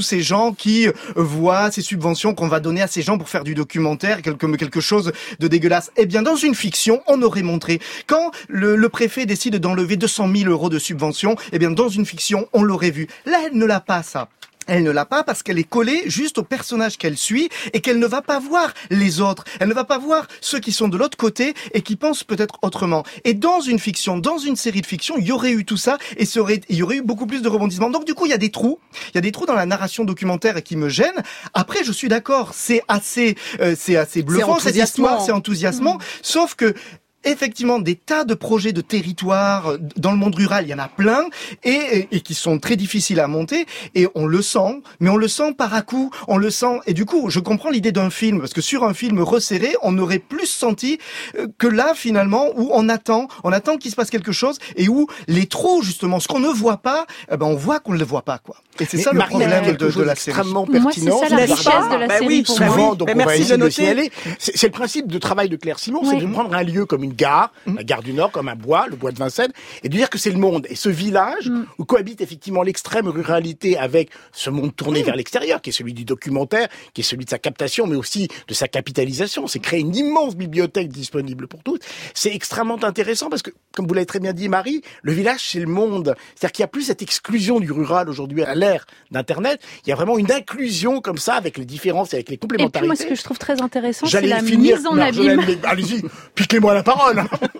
Speaker 4: ces gens qui voient ces subventions qu'on va donner à ces gens pour faire du documentaire, quelque chose de dégueulasse. Eh bien, dans une fiction, on aurait montré. Quand le préfet décide d'enlever 200 000 euros de subventions, eh bien, dans une fiction, on l'aurait vu. Là, elle ne l'a pas, ça. Elle ne l'a pas parce qu'elle est collée juste au personnage qu'elle suit et qu'elle ne va pas voir les autres. Elle ne va pas voir ceux qui sont de l'autre côté et qui pensent peut-être autrement. Et dans une fiction, dans une série de fiction, il y aurait eu tout ça et il y aurait eu beaucoup plus de rebondissements. Donc du coup, il y a des trous. Il y a des trous dans la narration documentaire qui me gênent. Après, je suis d'accord, c'est assez bluffant cette histoire, c'est enthousiasmant. Sauf que effectivement, des tas de projets de territoire dans le monde rural, il y en a plein et qui sont très difficiles à monter et on le sent, mais on le sent par à coup, on le sent et du coup, je comprends l'idée d'un film parce que sur un film resserré, on aurait plus senti que là finalement où on attend qu'il se passe quelque chose et où les trous justement, ce qu'on ne voit pas, on voit qu'on ne le voit pas quoi. Et c'est ça le problème de la série.
Speaker 1: Extrêmement pertinent.
Speaker 7: Moi, c'est ça la richesse de la série.
Speaker 1: Oui,
Speaker 7: pour
Speaker 1: souvent,
Speaker 7: moi.
Speaker 1: donc on va essayer de le signaler. C'est le principe de travail de Claire Simon, c'est de prendre un lieu comme une gare, la gare du Nord, comme un bois, le bois de Vincennes, et de dire que c'est le monde. Et ce village, où cohabite effectivement l'extrême ruralité avec ce monde tourné vers l'extérieur, qui est celui du documentaire, qui est celui de sa captation, mais aussi de sa capitalisation. C'est créer une immense bibliothèque disponible pour tous. C'est extrêmement intéressant parce que, comme vous l'avez très bien dit, Marie, le village, c'est le monde. C'est-à-dire qu'il n'y a plus cette exclusion du rural aujourd'hui à l'ère d'Internet. Il y a vraiment une inclusion comme ça avec les différences et avec les complémentarités.
Speaker 7: Et puis moi, ce que je trouve très intéressant, c'est la mise en abîme.
Speaker 1: Allez-y, piquez-moi la parole.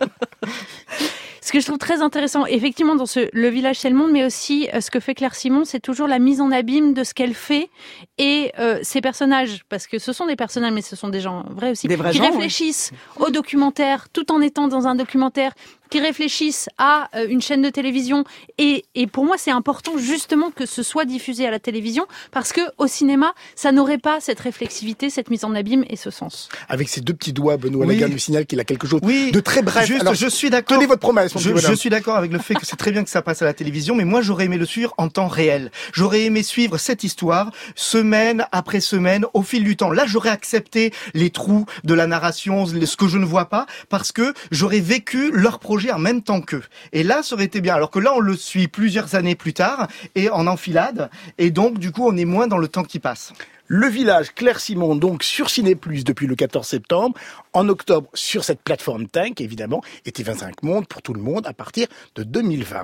Speaker 7: Ce que je trouve très intéressant, effectivement, dans le village, c'est le monde, mais aussi ce que fait Claire Simon, c'est toujours la mise en abîme de ce qu'elle fait et ces personnages, parce que ce sont des personnages, mais ce sont des gens vrais aussi, qui réfléchissent au documentaire tout en étant dans un documentaire, qui réfléchissent à une chaîne de télévision et pour moi c'est important justement que ce soit diffusé à la télévision parce que au cinéma ça n'aurait pas cette réflexivité, cette mise en abîme et ce sens.
Speaker 1: Avec ses deux petits doigts, Benoît Lagarde nous signale qu'il a quelque chose de très bref.
Speaker 4: Juste,
Speaker 1: alors,
Speaker 4: je suis d'accord.
Speaker 1: Tenez votre promesse.
Speaker 4: Je suis d'accord avec le fait que c'est très bien que ça passe à la télévision, mais moi j'aurais aimé le suivre en temps réel. J'aurais aimé suivre cette histoire semaine après semaine au fil du temps. Là j'aurais accepté les trous de la narration, ce que je ne vois pas, parce que j'aurais vécu leur projet en même temps qu'eux. Et là, ça aurait été bien. Alors que là, on le suit plusieurs années plus tard et en enfilade. Et donc, du coup, on est moins dans le temps qui passe.
Speaker 1: Le village, Claire Simon, donc sur Ciné+, depuis le 14 septembre. En octobre, sur cette plateforme Tank, évidemment, et TV5 Monde pour tout le monde à partir de 2020.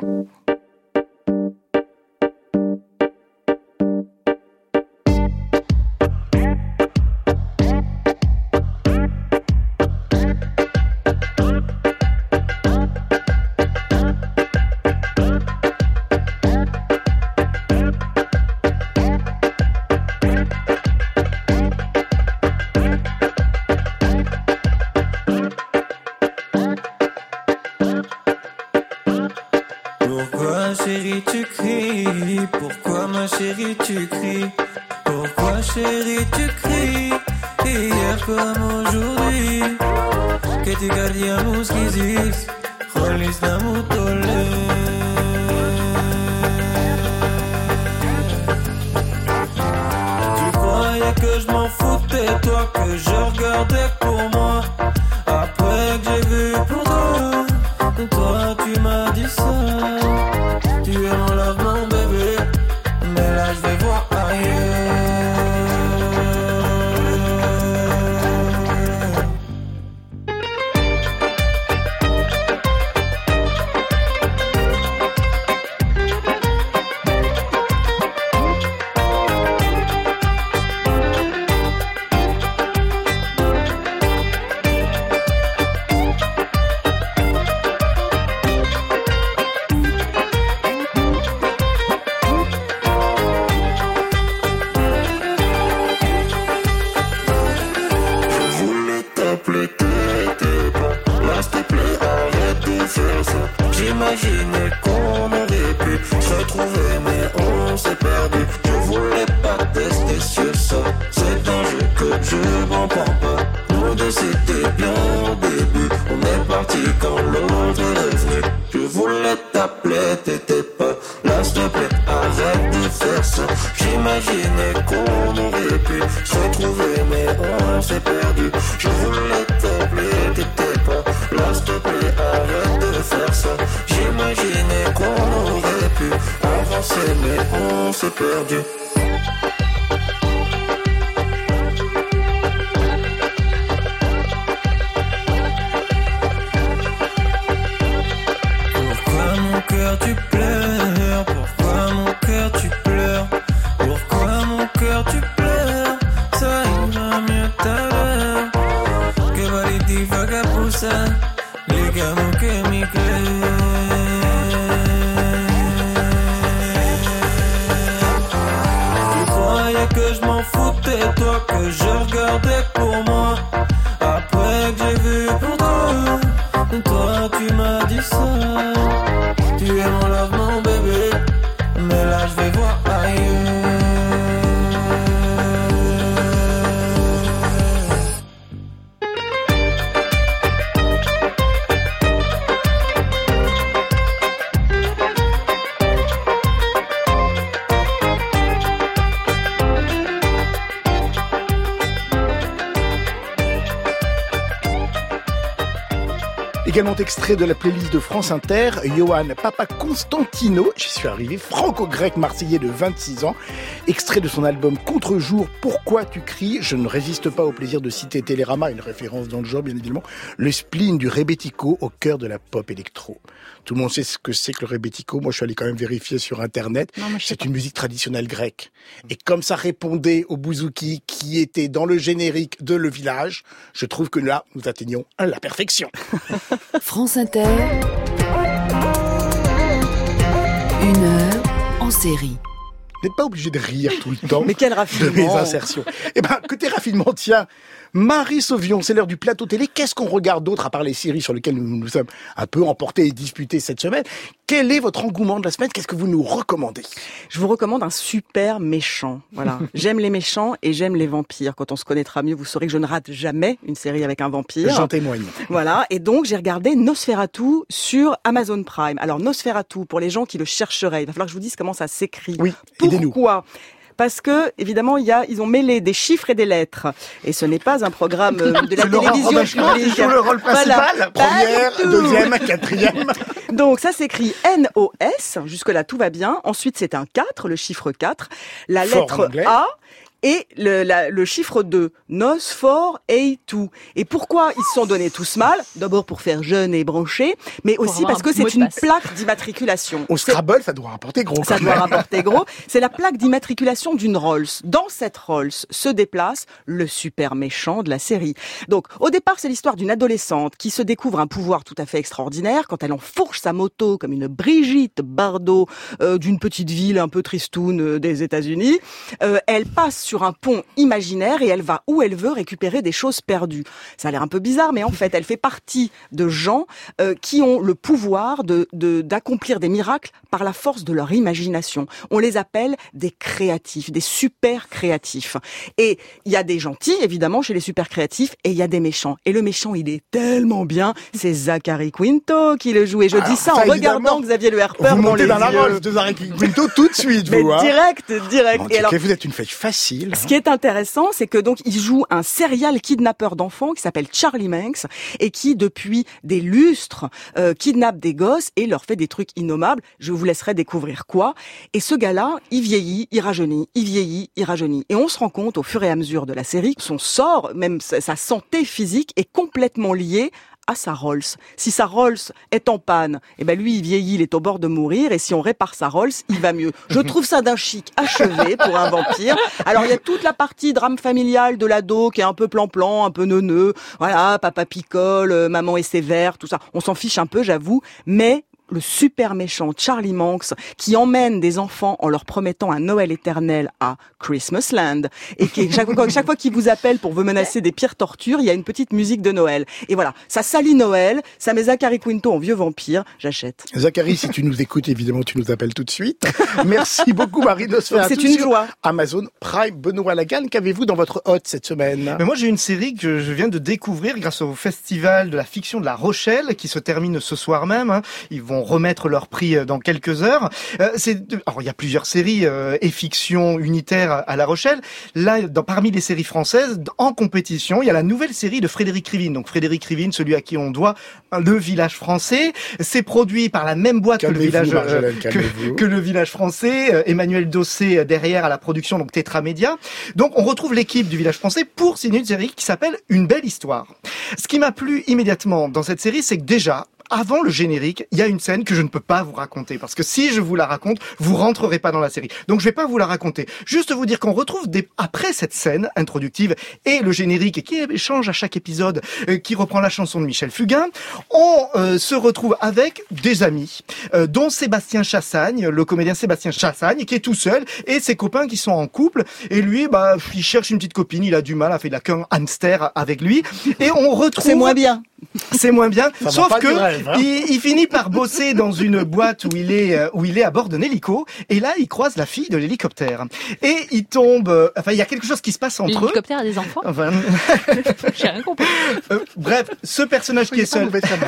Speaker 6: chérie tu cries? Pourquoi ma chérie tu cries? Pourquoi chérie tu cries? Hier comme aujourd'hui que tu queríamos que hiciste Rolistamos tolé. Tu croyais que je m'en foutais, toi que je regardais pour moi. Après que j'ai vu pour toi tu m'as dit ça. Tu es mon love, mon bébé, mais là je vais voir ailleurs. J'imaginais qu'on aurait pu se retrouver mais on s'est perdu. Je voulais pas tester sur ça, c'est dangereux que je comprends pas. Nous deux c'était bien au début, on est parti quand l'autre est revenu. Je voulais t'appeler, t'étais pas là, s'il te plaît, arrête de faire ça. J'imaginais qu'on aurait pu se retrouver mais on s'est perdu. Je voulais t'appeler, t'étais pas là, s'il te plaît, arrête de faire ça. J'imaginais qu'on aurait pu avancer mais on s'est perdu. cœur tu pleures? Pourquoi mon cœur tu pleures? Pourquoi mon cœur tu pleures? Ça ira mieux tout à l'heure. Que validi vagabusa, ligamos que mi Tu croyais que je m'en foutais, toi, que je regardais pour moi. Après que j'ai vu pour toi, toi tu m'as dit ça. Tu es mon love, mon bébé, mais là je vais voir ailleurs.
Speaker 1: Également extrait de la playlist de France Inter, Johan Papa Constantino, j'y suis arrivé, franco-grec marseillais de 26 ans, extrait de son album Contre-jour, Pourquoi tu cries? Je ne résiste pas au plaisir de citer Télérama, une référence dans le genre bien évidemment, le spleen du rebetiko au cœur de la pop électro. Tout le monde sait ce que c'est que le rebetiko, moi je suis allé quand même vérifier sur internet, c'est une musique traditionnelle grecque. Et comme ça répondait au bouzouki qui était dans le générique de Le Village, je trouve que là, nous atteignons à la perfection.
Speaker 2: France Inter, 1 heure en série.
Speaker 1: Vous n'êtes pas obligé de rire tout le temps.
Speaker 3: Mais quel raffinement
Speaker 1: de mes insertions. Eh ben, côté raffinement, tiens, Marie Sauvion, c'est l'heure du plateau télé. Qu'est-ce qu'on regarde d'autre, à part les séries sur lesquelles nous nous sommes un peu emportés et disputés cette semaine? Quel est votre engouement de la semaine? Qu'est-ce que vous nous recommandez?
Speaker 3: Je vous recommande un super méchant. Voilà. J'aime les méchants et j'aime les vampires. Quand on se connaîtra mieux, vous saurez que je ne rate jamais une série avec un vampire.
Speaker 1: J'en témoigne.
Speaker 3: Voilà. Et donc, j'ai regardé Nosferatu sur Amazon Prime. Alors, Nosferatu, pour les gens qui le chercheraient, il va falloir que je vous dise comment ça s'écrit.
Speaker 1: Oui, aidez-nous.
Speaker 3: Pourquoi? Parce que, évidemment, ils ont mêlé des chiffres et des lettres. Et ce n'est pas un programme de la télévision publique.
Speaker 1: Sur le rôle principal, voilà. Première, deuxième, quatrième.
Speaker 3: Donc, ça s'écrit NOS. Jusque-là, tout va bien. Ensuite, c'est un 4, le chiffre 4. La lettre A. Et le chiffre 2, Nosferatu. Et pourquoi ils se sont donnés tous mal? D'abord pour faire jeune et branché, mais aussi parce que c'est une plaque d'immatriculation.
Speaker 1: Au Scrabble, ça doit rapporter gros.
Speaker 3: Ça doit rapporter gros. C'est la plaque d'immatriculation d'une Rolls. Dans cette Rolls se déplace le super méchant de la série. Donc, au départ, c'est l'histoire d'une adolescente qui se découvre un pouvoir tout à fait extraordinaire quand elle enfourche sa moto comme une Brigitte Bardot d'une petite ville un peu tristoune des États-Unis. Elle passe sur un pont imaginaire et elle va où elle veut récupérer des choses perdues. Ça a l'air un peu bizarre, mais en fait, elle fait partie de gens qui ont le pouvoir d'accomplir des miracles par la force de leur imagination. On les appelle des créatifs, des super créatifs. Et il y a des gentils, évidemment, chez les super créatifs, et il y a des méchants. Et le méchant, il est tellement bien, c'est Zachary Quinto qui le joue. Et je dis ça en regardant Xavier Le Herper
Speaker 1: vous montez dans la
Speaker 3: yeux.
Speaker 1: rôle de Zachary Quinto tout de suite, vous.
Speaker 3: Mais direct.
Speaker 1: Bon, et alors, vous êtes une fête facile.
Speaker 3: Ce qui est intéressant, c'est que donc il joue un serial kidnappeur d'enfants qui s'appelle Charlie Manx et qui depuis des lustres kidnappe des gosses et leur fait des trucs innommables. Je vous laisserai découvrir quoi. Et ce gars-là, il vieillit, il rajeunit, il vieillit, il rajeunit. Et on se rend compte au fur et à mesure de la série que son sort, même sa santé physique, est complètement liée à sa Rolls. Si sa Rolls est en panne, eh ben lui il vieillit, il est au bord de mourir, et si on répare sa Rolls, il va mieux. Je trouve ça d'un chic achevé pour un vampire. Alors il y a toute la partie drame familial de l'ado qui est un peu plan-plan, un peu neuneux. Voilà, papa picole, maman est sévère, tout ça. On s'en fiche un peu, j'avoue, mais le super méchant Charlie Manx qui emmène des enfants en leur promettant un Noël éternel à Christmasland et qui chaque fois qu'il vous appelle pour vous menacer des pires tortures, il y a une petite musique de Noël. Et voilà, ça salit Noël, ça met Zachary Quinto en vieux vampire, j'achète.
Speaker 1: Zachary, si tu nous écoutes, évidemment, tu nous appelles tout de suite. Merci beaucoup Marie Nosferatu.
Speaker 3: C'est une joie.
Speaker 1: Amazon Prime. Benoît Lagarde, qu'avez-vous dans votre hôte cette semaine?
Speaker 4: Mais moi j'ai une série que je viens de découvrir grâce au Festival de la fiction de La Rochelle qui se termine ce soir même. Ils vont remettre leur prix dans quelques heures. Alors il y a plusieurs séries et fictions unitaires à La Rochelle. Là, parmi les séries françaises, en compétition, il y a la nouvelle série de Frédéric Rivine. Donc Frédéric Rivine, celui à qui on doit Le Village Français. C'est produit par la même boîte que le Village Français. Emmanuel Dossé derrière à la production, donc Tetra Média. Donc on retrouve l'équipe du Village Français pour signer une série qui s'appelle Une belle histoire. Ce qui m'a plu immédiatement dans cette série, c'est que déjà, avant le générique, il y a une scène que je ne peux pas vous raconter, parce que si je vous la raconte, vous rentrerez pas dans la série. Donc je vais pas vous la raconter. Juste vous dire qu'on retrouve après cette scène introductive et le générique qui change à chaque épisode, qui reprend la chanson de Michel Fugain, on se retrouve avec des amis, dont Sébastien Chassagne, le comédien Sébastien Chassagne, qui est tout seul, et ses copains qui sont en couple, et lui, il cherche une petite copine, il a du mal, il a qu'un hamster avec lui, et on retrouve...
Speaker 3: C'est moins bien.
Speaker 4: C'est moins bien, sauf que
Speaker 1: rêve, hein.
Speaker 4: il finit par bosser dans une boîte où il est à bord d'un hélico, et là il croise la fille de l'hélicoptère et il tombe. Il y a quelque chose qui se passe entre eux.
Speaker 7: L'hélicoptère a des enfants. J'ai rien compris.
Speaker 4: Bref, ce personnage qui est seul,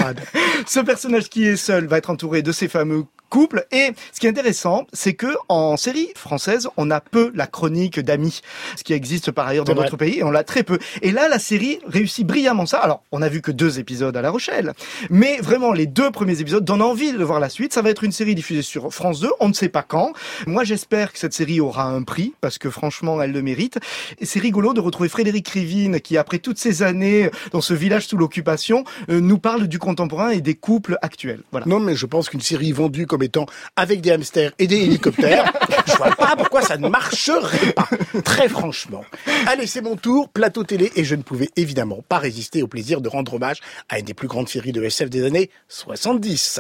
Speaker 4: va être entouré de ces fameux couple. Et ce qui est intéressant, c'est que en série française, on a peu la chronique d'amis, ce qui existe par ailleurs dans d'autres pays, et on l'a très peu. Et là, la série réussit brillamment ça. Alors, on a vu que 2 épisodes à La Rochelle, mais vraiment, les 2 premiers épisodes donnent envie de voir la suite. Ça va être une série diffusée sur France 2, on ne sait pas quand. Moi, j'espère que cette série aura un prix, parce que franchement, elle le mérite. Et c'est rigolo de retrouver Frédéric Rivine, qui après toutes ces années dans ce village sous l'occupation, nous parle du contemporain et des couples actuels. Voilà.
Speaker 1: Non, mais je pense qu'une série vendue comme étant avec des hamsters et des hélicoptères, je vois pas pourquoi ça ne marcherait pas. Très franchement. Allez, c'est mon tour, plateau télé, et je ne pouvais évidemment pas résister au plaisir de rendre hommage à une des plus grandes séries de SF des années 70.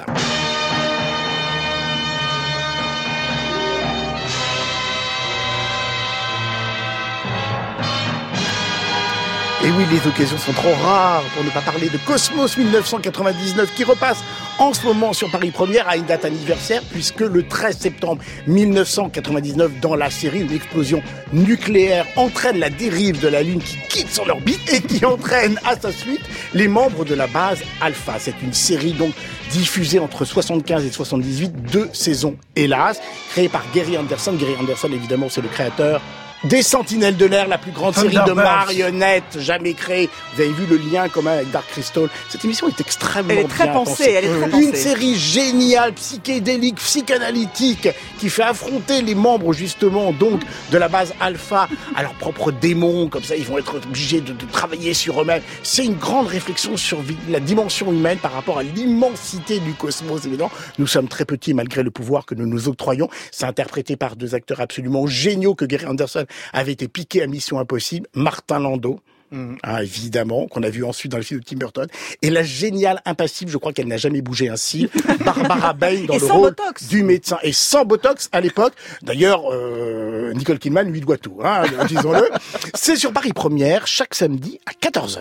Speaker 1: Et oui, les occasions sont trop rares pour ne pas parler de Cosmos 1999 qui repasse en ce moment sur Paris Première à une date anniversaire puisque le 13 septembre 1999, dans la série, une explosion nucléaire entraîne la dérive de la Lune qui quitte son orbite et qui entraîne à sa suite les membres de la base Alpha. C'est une série donc diffusée entre 75 et 78, 2 saisons hélas, créée par Gary Anderson. Gary Anderson, évidemment, c'est le créateur des Sentinelles de l'air, la plus grande série de marionnettes jamais créée. Vous avez vu le lien commun avec Dark Crystal. Cette émission est extrêmement bien pensée.
Speaker 3: Elle est très pensée.
Speaker 1: Une série géniale, psychédélique, psychanalytique, qui fait affronter les membres, justement, donc, de la base Alpha à leurs propres démons. Comme ça, ils vont être obligés de travailler sur eux-mêmes. C'est une grande réflexion sur la dimension humaine par rapport à l'immensité du cosmos, évidemment. Nous sommes très petits malgré le pouvoir que nous nous octroyons. C'est interprété par 2 acteurs absolument géniaux que Gary Anderson avait été piqué à Mission Impossible, Martin Landau, évidemment, qu'on a vu ensuite dans le film de Tim Burton, et la géniale impassible, je crois qu'elle n'a jamais bougé un cil, Barbara Bain dans le rôle
Speaker 3: botox.
Speaker 1: Du médecin, et sans botox à l'époque. D'ailleurs, Nicole Kidman lui doit tout, disons-le. C'est sur Paris Première, chaque samedi à 14h.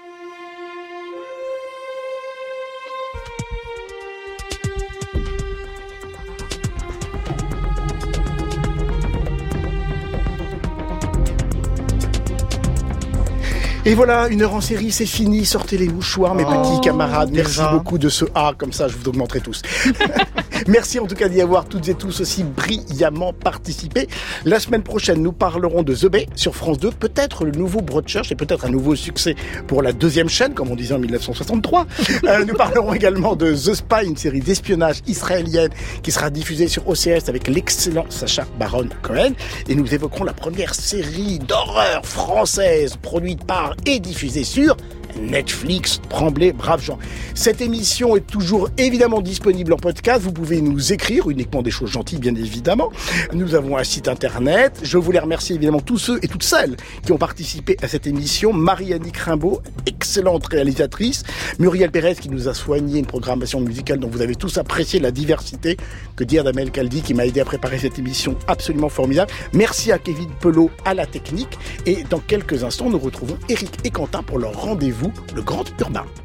Speaker 1: Et voilà, 1 heure en série, c'est fini. Sortez les mouchoirs, mes petits camarades. Merci beaucoup de ce A, comme ça, je vous augmenterai tous. Merci en tout cas d'y avoir toutes et tous aussi brillamment participé. La semaine prochaine, nous parlerons de The Bay sur France 2. Peut-être le nouveau Broadchurch et peut-être un nouveau succès pour la 2e chaîne, comme on disait en 1963. Nous parlerons également de The Spy, une série d'espionnage israélienne qui sera diffusée sur OCS avec l'excellent Sacha Baron Cohen. Et nous évoquerons la première série d'horreur française produite par et diffusée sur Netflix, Tremblay, braves gens. Cette émission est toujours évidemment disponible en podcast. Vous pouvez nous écrire, uniquement des choses gentilles, bien évidemment. Nous avons un site internet. Je voulais remercier évidemment tous ceux et toutes celles qui ont participé à cette émission. Marie-Annick Rimbaud, excellente réalisatrice. Muriel Pérez qui nous a soigné une programmation musicale dont vous avez tous apprécié la diversité. Que dire d'Amel Kaldi qui m'a aidé à préparer cette émission absolument formidable. Merci à Kevin Pelot à la technique. Et dans quelques instants, nous retrouvons Eric et Quentin pour leur rendez-vous, le Grand Urbain.